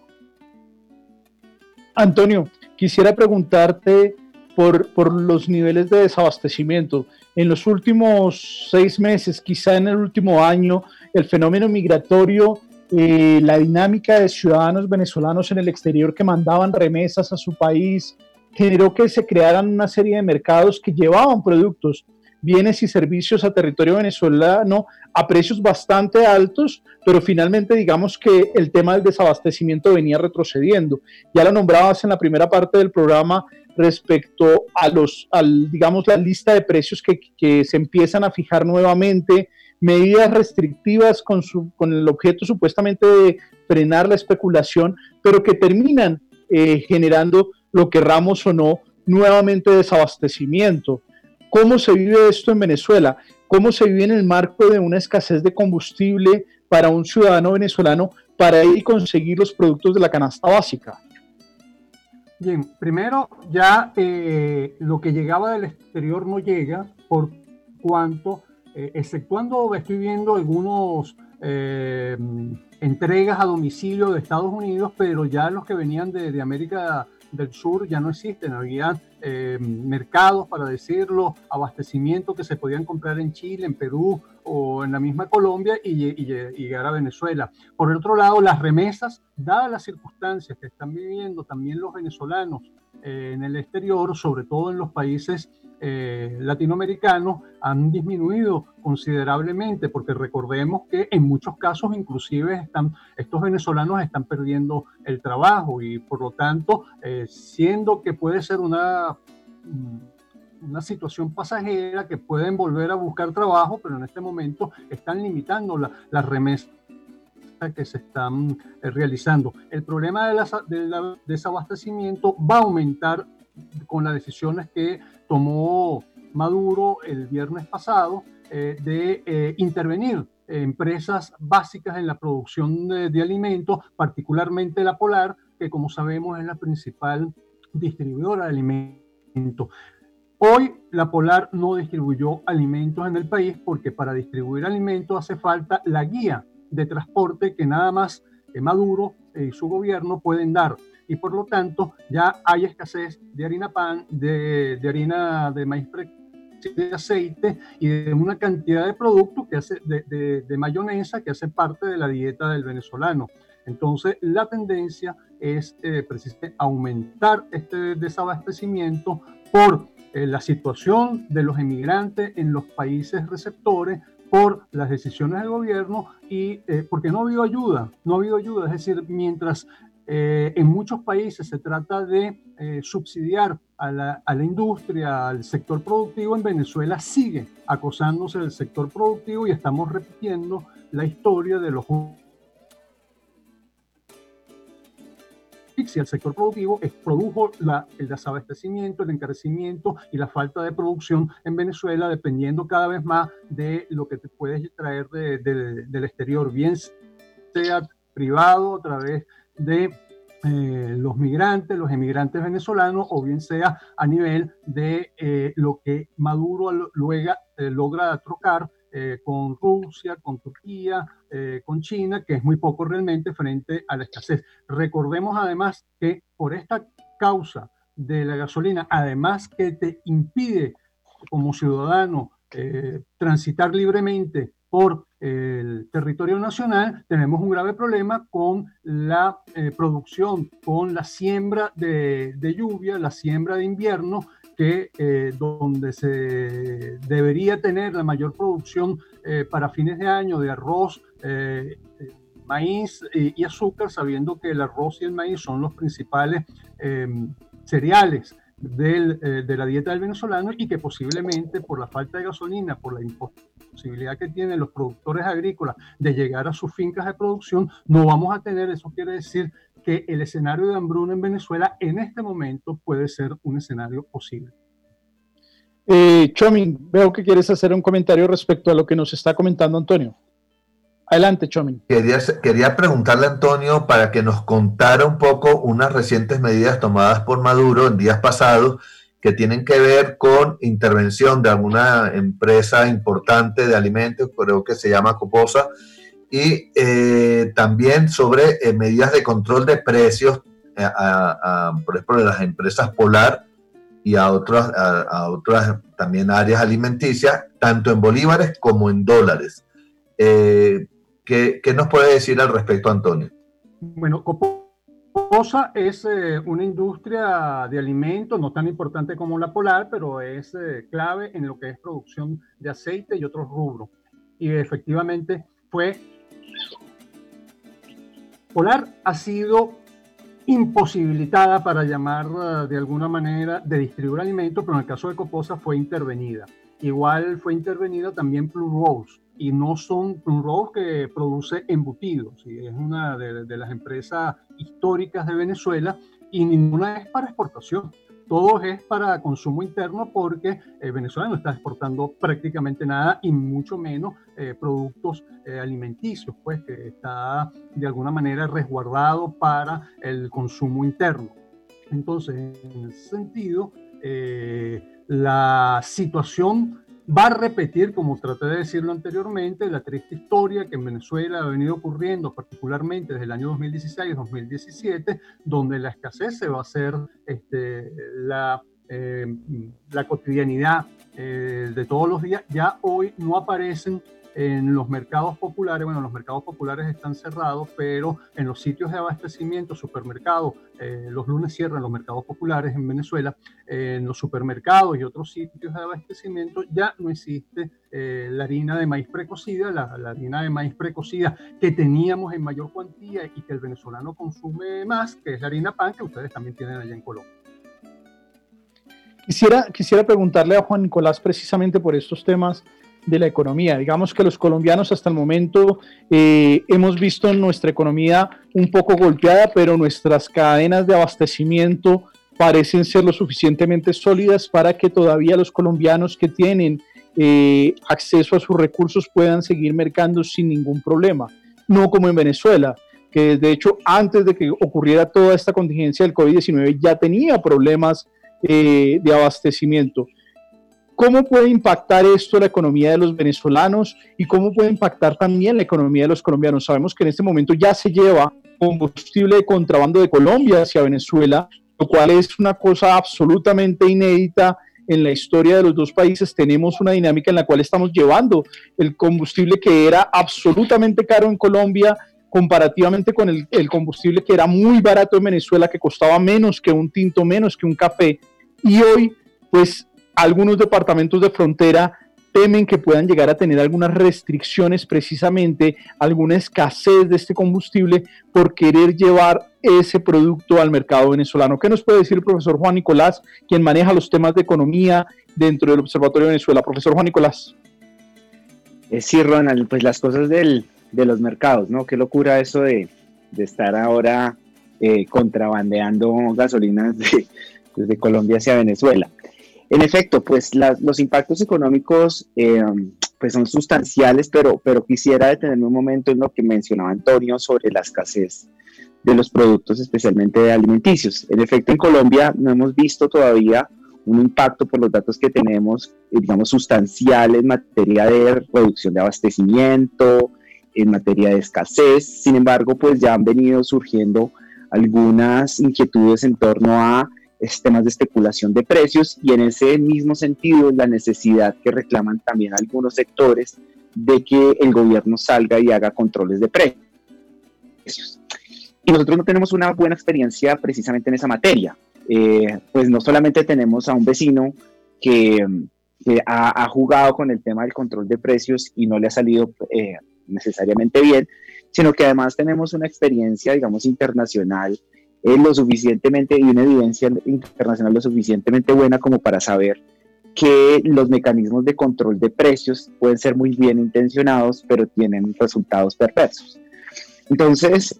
Antonio, quisiera preguntarte por los niveles de desabastecimiento. En los últimos 6 meses, quizá en el último año, el fenómeno migratorio, la dinámica de ciudadanos venezolanos en el exterior que mandaban remesas a su país, generó que se crearan una serie de mercados que llevaban productos, bienes y servicios a territorio venezolano a precios bastante altos, pero finalmente digamos que el tema del desabastecimiento venía retrocediendo. Ya lo nombrabas en la primera parte del programa respecto a digamos, la lista de precios que se empiezan a fijar nuevamente, medidas restrictivas con el objeto supuestamente de frenar la especulación, pero que terminan generando, lo querramos o no, nuevamente desabastecimiento. ¿Cómo se vive esto en Venezuela? ¿Cómo se vive en el marco de una escasez de combustible para un ciudadano venezolano para ir y conseguir los productos de la canasta básica? Bien, primero ya lo que llegaba del exterior no llega, por cuanto, exceptuando estoy viendo algunos entregas a domicilio de Estados Unidos, pero ya los que venían de América del sur ya no existen, había mercados, para decirlo, abastecimiento que se podían comprar en Chile, en Perú o en la misma Colombia y llegar a Venezuela. Por el otro lado, las remesas, dadas las circunstancias que están viviendo también los venezolanos en el exterior, sobre todo en los países latinoamericanos, han disminuido considerablemente, porque recordemos que en muchos casos inclusive estos venezolanos están perdiendo el trabajo y por lo tanto, siendo que puede ser una situación pasajera, que pueden volver a buscar trabajo, pero en este momento están limitando las remesas que se están realizando. El problema del desabastecimiento va a aumentar con las decisiones que tomó Maduro el viernes pasado de intervenir empresas básicas en la producción de alimentos, particularmente la Polar, que como sabemos es la principal distribuidora de alimentos. Hoy la Polar no distribuyó alimentos en el país porque para distribuir alimentos hace falta la guía de transporte que nada más Maduro y su gobierno pueden dar. Y por lo tanto ya hay escasez de harina pan, de harina de maíz de aceite y de una cantidad de productos que hace de mayonesa que hace parte de la dieta del venezolano. Entonces la tendencia es precisamente aumentar este desabastecimiento por la situación de los emigrantes en los países receptores, por las decisiones del gobierno y porque no ha habido ayuda, es decir, mientras en muchos países se trata de subsidiar a la industria, al sector productivo, en Venezuela sigue acosándose el sector productivo y estamos repitiendo la historia de los el sector productivo produjo el desabastecimiento, el encarecimiento y la falta de producción en Venezuela, dependiendo cada vez más de lo que te puedes traer del exterior, bien sea privado a través de los emigrantes venezolanos, o bien sea a nivel de lo que Maduro logra trocar con Rusia, con Turquía, con China, que es muy poco realmente frente a la escasez. Recordemos además que por esta causa de la gasolina, además que te impide como ciudadano transitar libremente por el territorio nacional, tenemos un grave problema con la producción, con la siembra de lluvia, la siembra de invierno, que donde se debería tener la mayor producción para fines de año de arroz, maíz y azúcar, sabiendo que el arroz y el maíz son los principales cereales de la dieta del venezolano, y que posiblemente por la falta de gasolina, por la imposibilidad que tienen los productores agrícolas de llegar a sus fincas de producción, no vamos a tener. Eso quiere decir que el escenario de hambruna en Venezuela en este momento puede ser un escenario posible. Chomin, veo que quieres hacer un comentario respecto a lo que nos está comentando Antonio. Adelante, Chomin. Quería preguntarle a Antonio para que nos contara un poco unas recientes medidas tomadas por Maduro en días pasados que tienen que ver con intervención de alguna empresa importante de alimentos, creo que se llama Coposa, y también sobre medidas de control de precios, por ejemplo, de las empresas Polar y a otras también áreas alimenticias, tanto en bolívares como en dólares. ¿Qué nos puede decir al respecto, Antonio? Bueno, Coposa es una industria de alimentos no tan importante como la Polar, pero es clave en lo que es producción de aceite y otros rubros. Y efectivamente Polar ha sido imposibilitada, para llamar de alguna manera, de distribuir alimentos, pero en el caso de Coposa fue intervenida. Igual fue intervenida también Plurose, y no son Plurose que produce embutidos, y es una de las empresas históricas de Venezuela, y ninguna es para exportación. Todo es para consumo interno, porque Venezuela no está exportando prácticamente nada, y mucho menos productos alimenticios, pues, que está de alguna manera resguardado para el consumo interno. Entonces, en ese sentido, la situación va a repetir, como traté de decirlo anteriormente, la triste historia que en Venezuela ha venido ocurriendo, particularmente desde el año 2016-2017, donde la escasez se va a hacer la cotidianidad de todos los días. Ya hoy no aparecen en los mercados populares. Bueno, los mercados populares están cerrados, pero en los sitios de abastecimiento, supermercados, los lunes cierran los mercados populares en Venezuela, en los supermercados y otros sitios de abastecimiento ya no existe la harina de maíz precocida, la harina de maíz precocida que teníamos en mayor cuantía y que el venezolano consume más, que es la harina pan, que ustedes también tienen allá en Colombia. Quisiera preguntarle a Juan Nicolás precisamente por estos temas de la economía. Digamos que los colombianos hasta el momento hemos visto nuestra economía un poco golpeada, pero nuestras cadenas de abastecimiento parecen ser lo suficientemente sólidas para que todavía los colombianos que tienen acceso a sus recursos puedan seguir mercando sin ningún problema. No como en Venezuela, que de hecho antes de que ocurriera toda esta contingencia del COVID-19 ya tenía problemas de abastecimiento. ¿Cómo puede impactar esto la economía de los venezolanos y cómo puede impactar también la economía de los colombianos? Sabemos que en este momento ya se lleva combustible de contrabando de Colombia hacia Venezuela, lo cual es una cosa absolutamente inédita en la historia de los dos países. Tenemos una dinámica en la cual estamos llevando el combustible que era absolutamente caro en Colombia comparativamente con el combustible que era muy barato en Venezuela, que costaba menos que un tinto, menos que un café, y hoy pues algunos departamentos de frontera temen que puedan llegar a tener algunas restricciones, precisamente alguna escasez de este combustible por querer llevar ese producto al mercado venezolano. ¿Qué nos puede decir el profesor Juan Nicolás, quien maneja los temas de economía dentro del Observatorio de Venezuela? Profesor Juan Nicolás. Sí, Ronald, pues las cosas de los mercados, ¿no? Qué locura eso de estar ahora contrabandeando gasolinas desde Colombia hacia Venezuela. En efecto, pues los impactos económicos pues son sustanciales, pero quisiera detenerme un momento en lo que mencionaba Antonio sobre la escasez de los productos, especialmente alimenticios. En efecto, en Colombia no hemos visto todavía un impacto por los datos que tenemos, digamos, sustancial en materia de reducción de abastecimiento, en materia de escasez. Sin embargo, pues ya han venido surgiendo algunas inquietudes en torno a temas de especulación de precios, y en ese mismo sentido la necesidad que reclaman también algunos sectores de que el gobierno salga y haga controles de precios. Y nosotros no tenemos una buena experiencia precisamente en esa materia. Pues no solamente tenemos a un vecino que ha jugado con el tema del control de precios y no le ha salido necesariamente bien, sino que además tenemos una experiencia, digamos, internacional lo suficientemente, y una evidencia internacional lo suficientemente buena como para saber que los mecanismos de control de precios pueden ser muy bien intencionados, pero tienen resultados perversos. Entonces,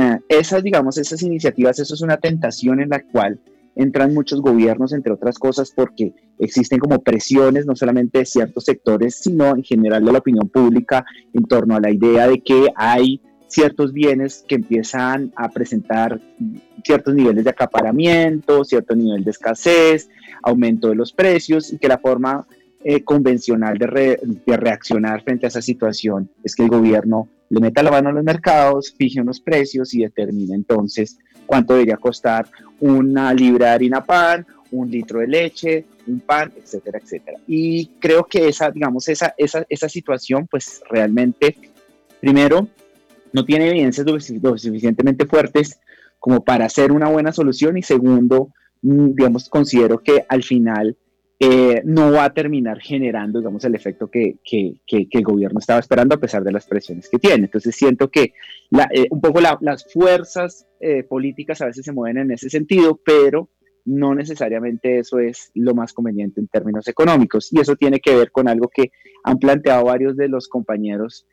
esas iniciativas, eso es una tentación en la cual entran muchos gobiernos, entre otras cosas, porque existen como presiones, no solamente de ciertos sectores, sino en general de la opinión pública, en torno a la idea de que hay ciertos bienes que empiezan a presentar ciertos niveles de acaparamiento, cierto nivel de escasez, aumento de los precios, y que la forma convencional de reaccionar frente a esa situación es que el gobierno le meta la mano a los mercados, fije unos precios y determine entonces cuánto debería costar una libra de harina pan, un litro de leche, un pan, etcétera, etcétera. Y creo que esa situación, pues realmente, primero, no tiene evidencias lo suficientemente fuertes como para hacer una buena solución, y segundo, digamos, considero que al final no va a terminar generando, digamos, el efecto que el gobierno estaba esperando, a pesar de las presiones que tiene. Entonces siento que un poco las fuerzas políticas a veces se mueven en ese sentido, pero no necesariamente eso es lo más conveniente en términos económicos, y eso tiene que ver con algo que han planteado varios de los compañeros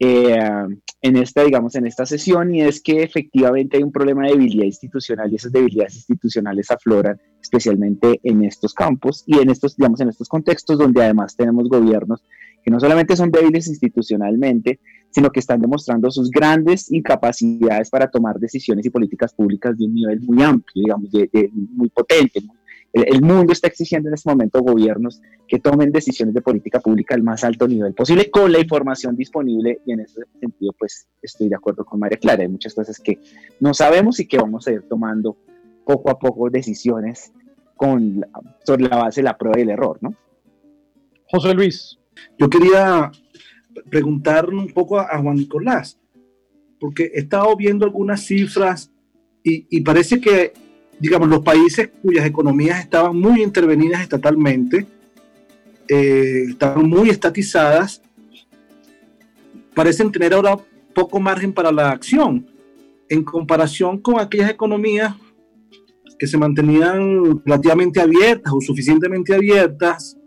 en esta sesión, y es que efectivamente hay un problema de debilidad institucional, y esas debilidades institucionales afloran especialmente en estos campos y en estos contextos donde además tenemos gobiernos que no solamente son débiles institucionalmente, sino que están demostrando sus grandes incapacidades para tomar decisiones y políticas públicas de un nivel muy amplio, digamos, muy potente, el mundo está exigiendo en este momento gobiernos que tomen decisiones de política pública al más alto nivel posible con la información disponible, y en ese sentido pues estoy de acuerdo con María Clara. Hay muchas cosas que no sabemos y que vamos a ir tomando poco a poco decisiones sobre la base de la prueba y el error, ¿no? José Luis. Yo quería preguntar un poco a Juan Nicolás, porque he estado viendo algunas cifras y parece que, digamos, los países cuyas economías estaban muy intervenidas estatalmente, estaban muy estatizadas, parecen tener ahora poco margen para la acción, en comparación con aquellas economías que se mantenían relativamente abiertas o suficientemente abiertas,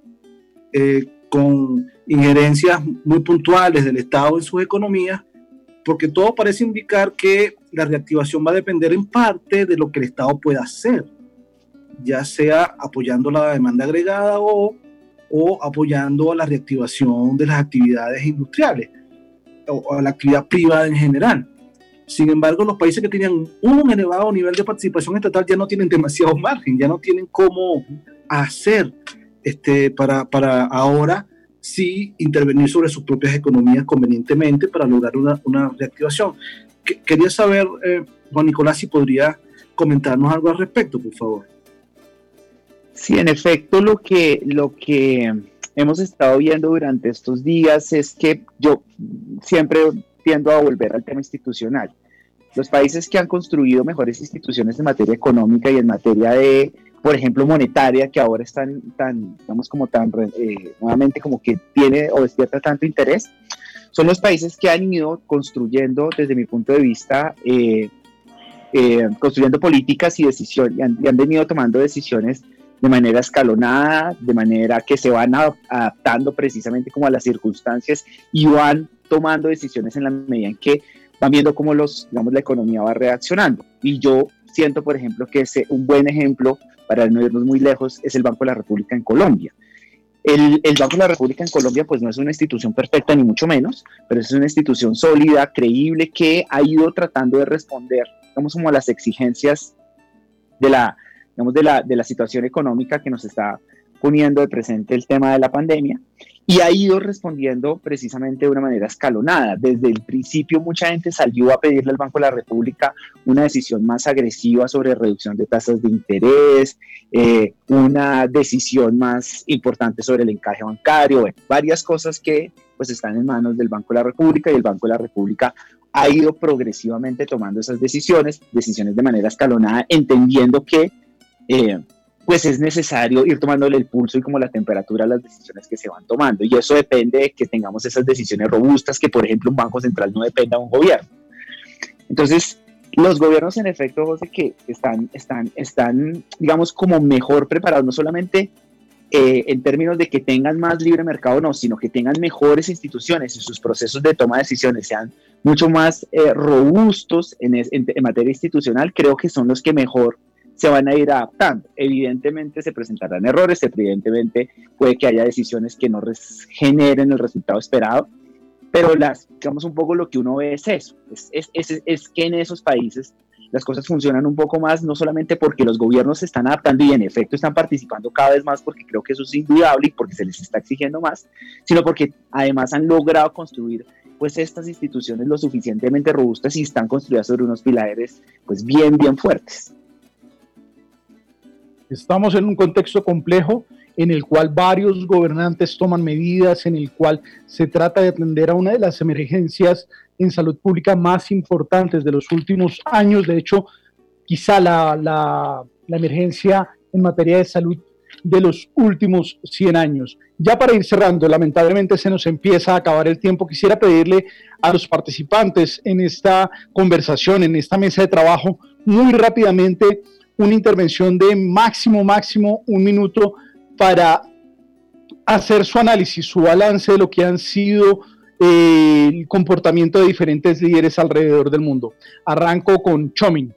con injerencias muy puntuales del Estado en sus economías, porque todo parece indicar que la reactivación va a depender en parte de lo que el Estado pueda hacer, ya sea apoyando la demanda agregada o apoyando a la reactivación de las actividades industriales o a la actividad privada en general. Sin embargo, los países que tenían un elevado nivel de participación estatal ya no tienen demasiado margen, ya no tienen cómo hacer para ahora sí intervenir sobre sus propias economías convenientemente para lograr una reactivación. Quería saber, Juan Nicolás, si podría comentarnos algo al respecto, por favor. Sí, en efecto, lo que hemos estado viendo durante estos días es que yo siempre tiendo a volver al tema institucional. Los países que han construido mejores instituciones en materia económica y en materia de, por ejemplo, monetaria, que ahora están nuevamente como que tiene o despierta tanto interés, son los países que han ido construyendo, desde mi punto de vista, construyendo políticas y decisiones, y han venido tomando decisiones de manera escalonada, de manera que se van adaptando precisamente como a las circunstancias y van tomando decisiones en la medida en que van viendo cómo la economía va reaccionando. Y yo siento, por ejemplo, que un buen ejemplo, para no irnos muy lejos, es el Banco de la República en Colombia. El Banco de la República en Colombia pues no es una institución perfecta ni mucho menos, pero es una institución sólida, creíble, que ha ido tratando de responder, digamos, como a las exigencias de la situación económica que nos está poniendo de presente el tema de la pandemia, y ha ido respondiendo precisamente de una manera escalonada. Desde el principio mucha gente salió a pedirle al Banco de la República una decisión más agresiva sobre reducción de tasas de interés, una decisión más importante sobre el encaje bancario, varias cosas que pues están en manos del Banco de la República, y el Banco de la República ha ido progresivamente tomando esas decisiones de manera escalonada, entendiendo que pues es necesario ir tomándole el pulso y como la temperatura a las decisiones que se van tomando, y eso depende de que tengamos esas decisiones robustas, que por ejemplo un banco central no dependa de un gobierno. Entonces los gobiernos, en efecto, José, que están digamos como mejor preparados, no solamente en términos de que tengan más libre mercado, no, sino que tengan mejores instituciones y sus procesos de toma de decisiones sean mucho más robustos en materia institucional, creo que son los que mejor se van a ir adaptando. Evidentemente se presentarán errores, evidentemente puede que haya decisiones que no generen el resultado esperado, pero digamos un poco lo que uno ve es eso, es que en esos países las cosas funcionan un poco más, no solamente porque los gobiernos se están adaptando y en efecto están participando cada vez más, porque creo que eso es indudable y porque se les está exigiendo más, sino porque además han logrado construir pues estas instituciones lo suficientemente robustas y están construidas sobre unos pilares pues bien fuertes. Estamos en un contexto complejo en el cual varios gobernantes toman medidas, en el cual se trata de atender a una de las emergencias en salud pública más importantes de los últimos años. De hecho, quizá la emergencia en materia de salud de los últimos 100 años. Ya para ir cerrando, lamentablemente se nos empieza a acabar el tiempo. Quisiera pedirle a los participantes en esta conversación, en esta mesa de trabajo, muy rápidamente una intervención de máximo 1 minuto para hacer su análisis, su balance de lo que han sido el comportamiento de diferentes líderes alrededor del mundo. Arranco con Chomin.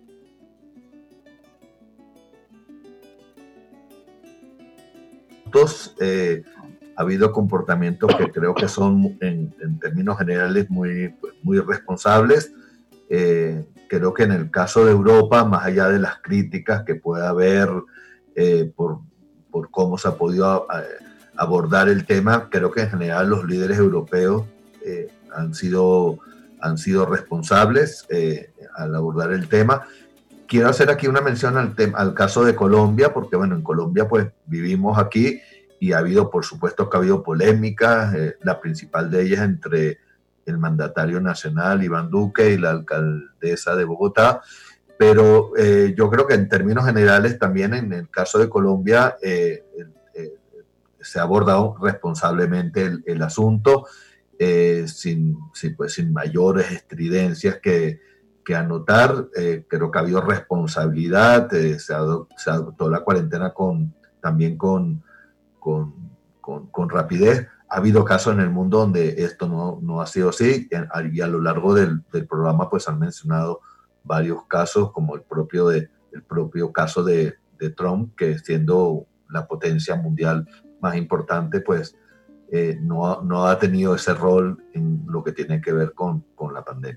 Ha habido comportamientos que creo que son en términos generales muy responsables. Creo que en el caso de Europa, más allá de las críticas que pueda haber por cómo se ha podido abordar el tema. Creo que en general los líderes europeos han sido responsables al abordar el tema. Quiero hacer aquí una mención al caso de Colombia, porque bueno, en Colombia pues vivimos aquí y ha habido, por supuesto que ha habido polémicas, la principal de ellas entre el mandatario nacional Iván Duque y la alcaldesa de Bogotá, pero yo creo que en términos generales también en el caso de Colombia se ha abordado responsablemente el asunto, sin mayores estridencias que anotar. Creo que ha habido responsabilidad, se adoptó la cuarentena también con rapidez. Ha habido casos en el mundo donde esto no ha sido así, y a lo largo del programa pues han mencionado varios casos, como el propio caso de Trump, que siendo la potencia mundial más importante, pues no ha tenido ese rol en lo que tiene que ver con la pandemia.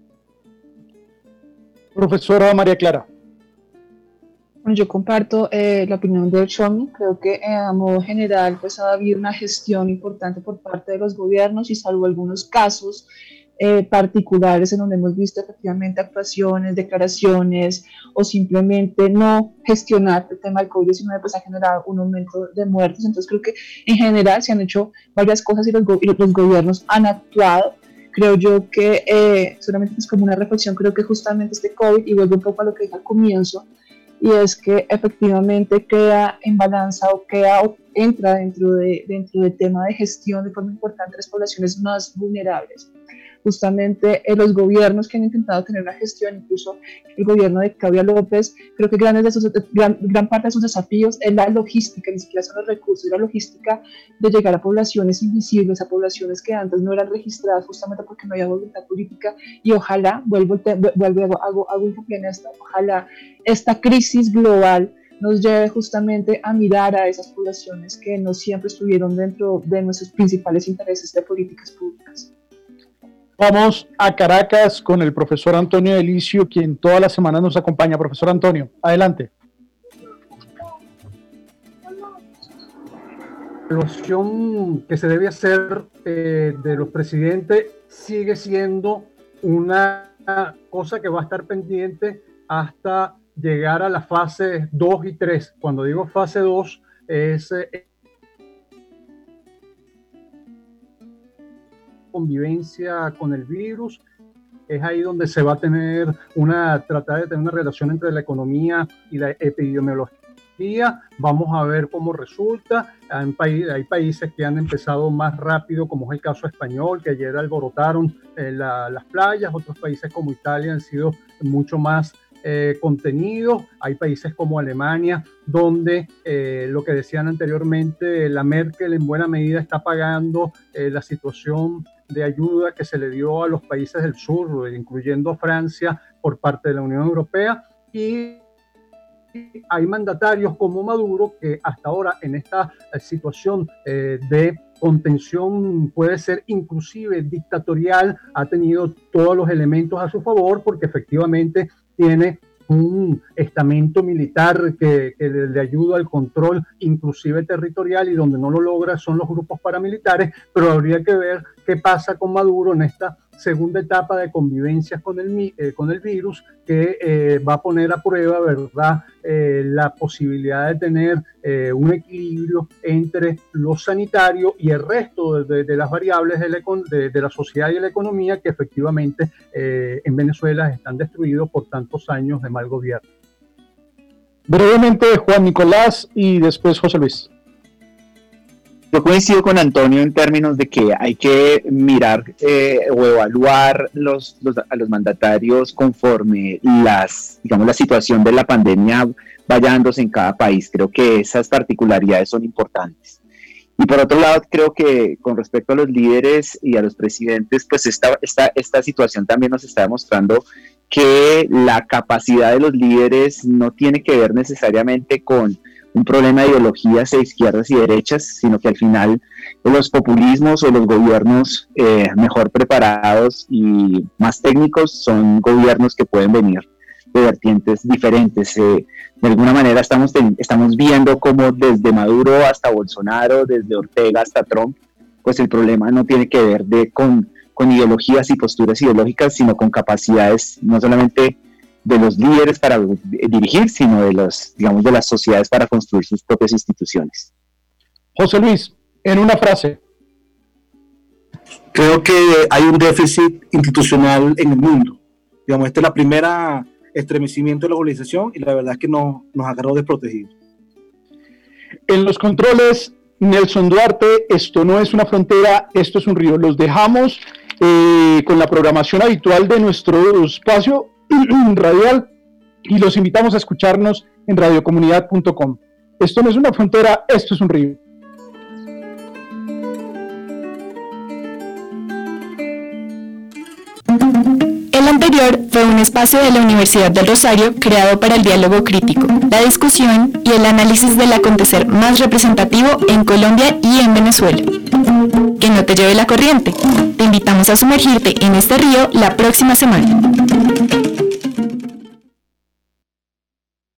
Profesora María Clara. Yo comparto la opinión de Chomi. Creo que a modo general pues ha habido una gestión importante por parte de los gobiernos, y salvo algunos casos particulares en donde hemos visto efectivamente actuaciones, declaraciones o simplemente no gestionar el tema del COVID-19, pues ha generado un aumento de muertes. Entonces creo que en general se han hecho varias cosas y los gobiernos han actuado. Creo yo que solamente es como una reflexión, creo que justamente este COVID, y vuelvo un poco a lo que dije al comienzo, y es que efectivamente queda en balanza o entra dentro del tema de gestión de forma importante las poblaciones más vulnerables. Justamente los gobiernos que han intentado tener una gestión, incluso el gobierno de Claudia López, creo que gran parte de sus desafíos es la logística, ni siquiera son los recursos, es la logística de llegar a poblaciones invisibles, a poblaciones que antes no eran registradas justamente porque no había voluntad política. Y ojalá, hago hincapié en esto, ojalá esta crisis global nos lleve justamente a mirar a esas poblaciones que no siempre estuvieron dentro de nuestros principales intereses de políticas públicas. Vamos a Caracas con el profesor Antonio Delicio, quien toda la semana nos acompaña. Profesor Antonio, adelante. La evaluación que se debe hacer de los presidentes sigue siendo una cosa que va a estar pendiente hasta llegar a las fases 2 y 3. Cuando digo fase 2 es convivencia con el virus. Es ahí donde se va a tratar de tener una relación entre la economía y la epidemiología. Vamos a ver cómo resulta. Hay países que han empezado más rápido, como es el caso español, que ayer alborotaron las playas. Otros países como Italia han sido mucho más contenidos. Hay países como Alemania, donde lo que decían anteriormente, la Merkel en buena medida está pagando la situación de ayuda que se le dio a los países del sur, incluyendo a Francia, por parte de la Unión Europea. Y hay mandatarios como Maduro, que hasta ahora en esta situación de contención puede ser inclusive dictatorial, ha tenido todos los elementos a su favor, porque efectivamente tiene un estamento militar que le ayuda al control inclusive territorial, y donde no lo logra son los grupos paramilitares. Pero habría que ver qué pasa con Maduro en esta segunda etapa de convivencia con el virus, que va a poner a prueba, ¿verdad?, la posibilidad de tener un equilibrio entre lo sanitario y el resto de las variables de la sociedad y la economía, que efectivamente en Venezuela están destruidos por tantos años de mal gobierno. Brevemente, Juan Nicolás y después José Luis. Yo coincido con Antonio en términos de que hay que mirar o evaluar a los mandatarios conforme la situación de la pandemia vaya dándose en cada país. Creo que esas particularidades son importantes. Y por otro lado, creo que con respecto a los líderes y a los presidentes, pues esta situación también nos está demostrando que la capacidad de los líderes no tiene que ver necesariamente con un problema de ideologías de izquierdas y derechas, sino que al final los populismos o los gobiernos mejor preparados y más técnicos son gobiernos que pueden venir vertientes diferentes. De alguna manera estamos viendo cómo desde Maduro hasta Bolsonaro, desde Ortega hasta Trump, pues el problema no tiene que ver con ideologías y posturas ideológicas, sino con capacidades no solamente de los líderes para dirigir, sino de las sociedades para construir sus propias instituciones. José Luis, en una frase. Creo que hay un déficit institucional en el mundo. Digamos, esta es la primera estremecimiento de la globalización y la verdad es que nos agarró desprotegidos. En los controles, Nelson Duarte, esto no es una frontera, esto es un río. Los dejamos con la programación habitual de nuestro espacio radial y los invitamos a escucharnos en radiocomunidad.com. Esto no es una frontera, esto es un río. El anterior fue un espacio de la Universidad del Rosario creado para el diálogo crítico, la discusión y el análisis del acontecer más representativo en Colombia y en Venezuela. Que no te lleve la corriente. Te invitamos a sumergirte en este río la próxima semana.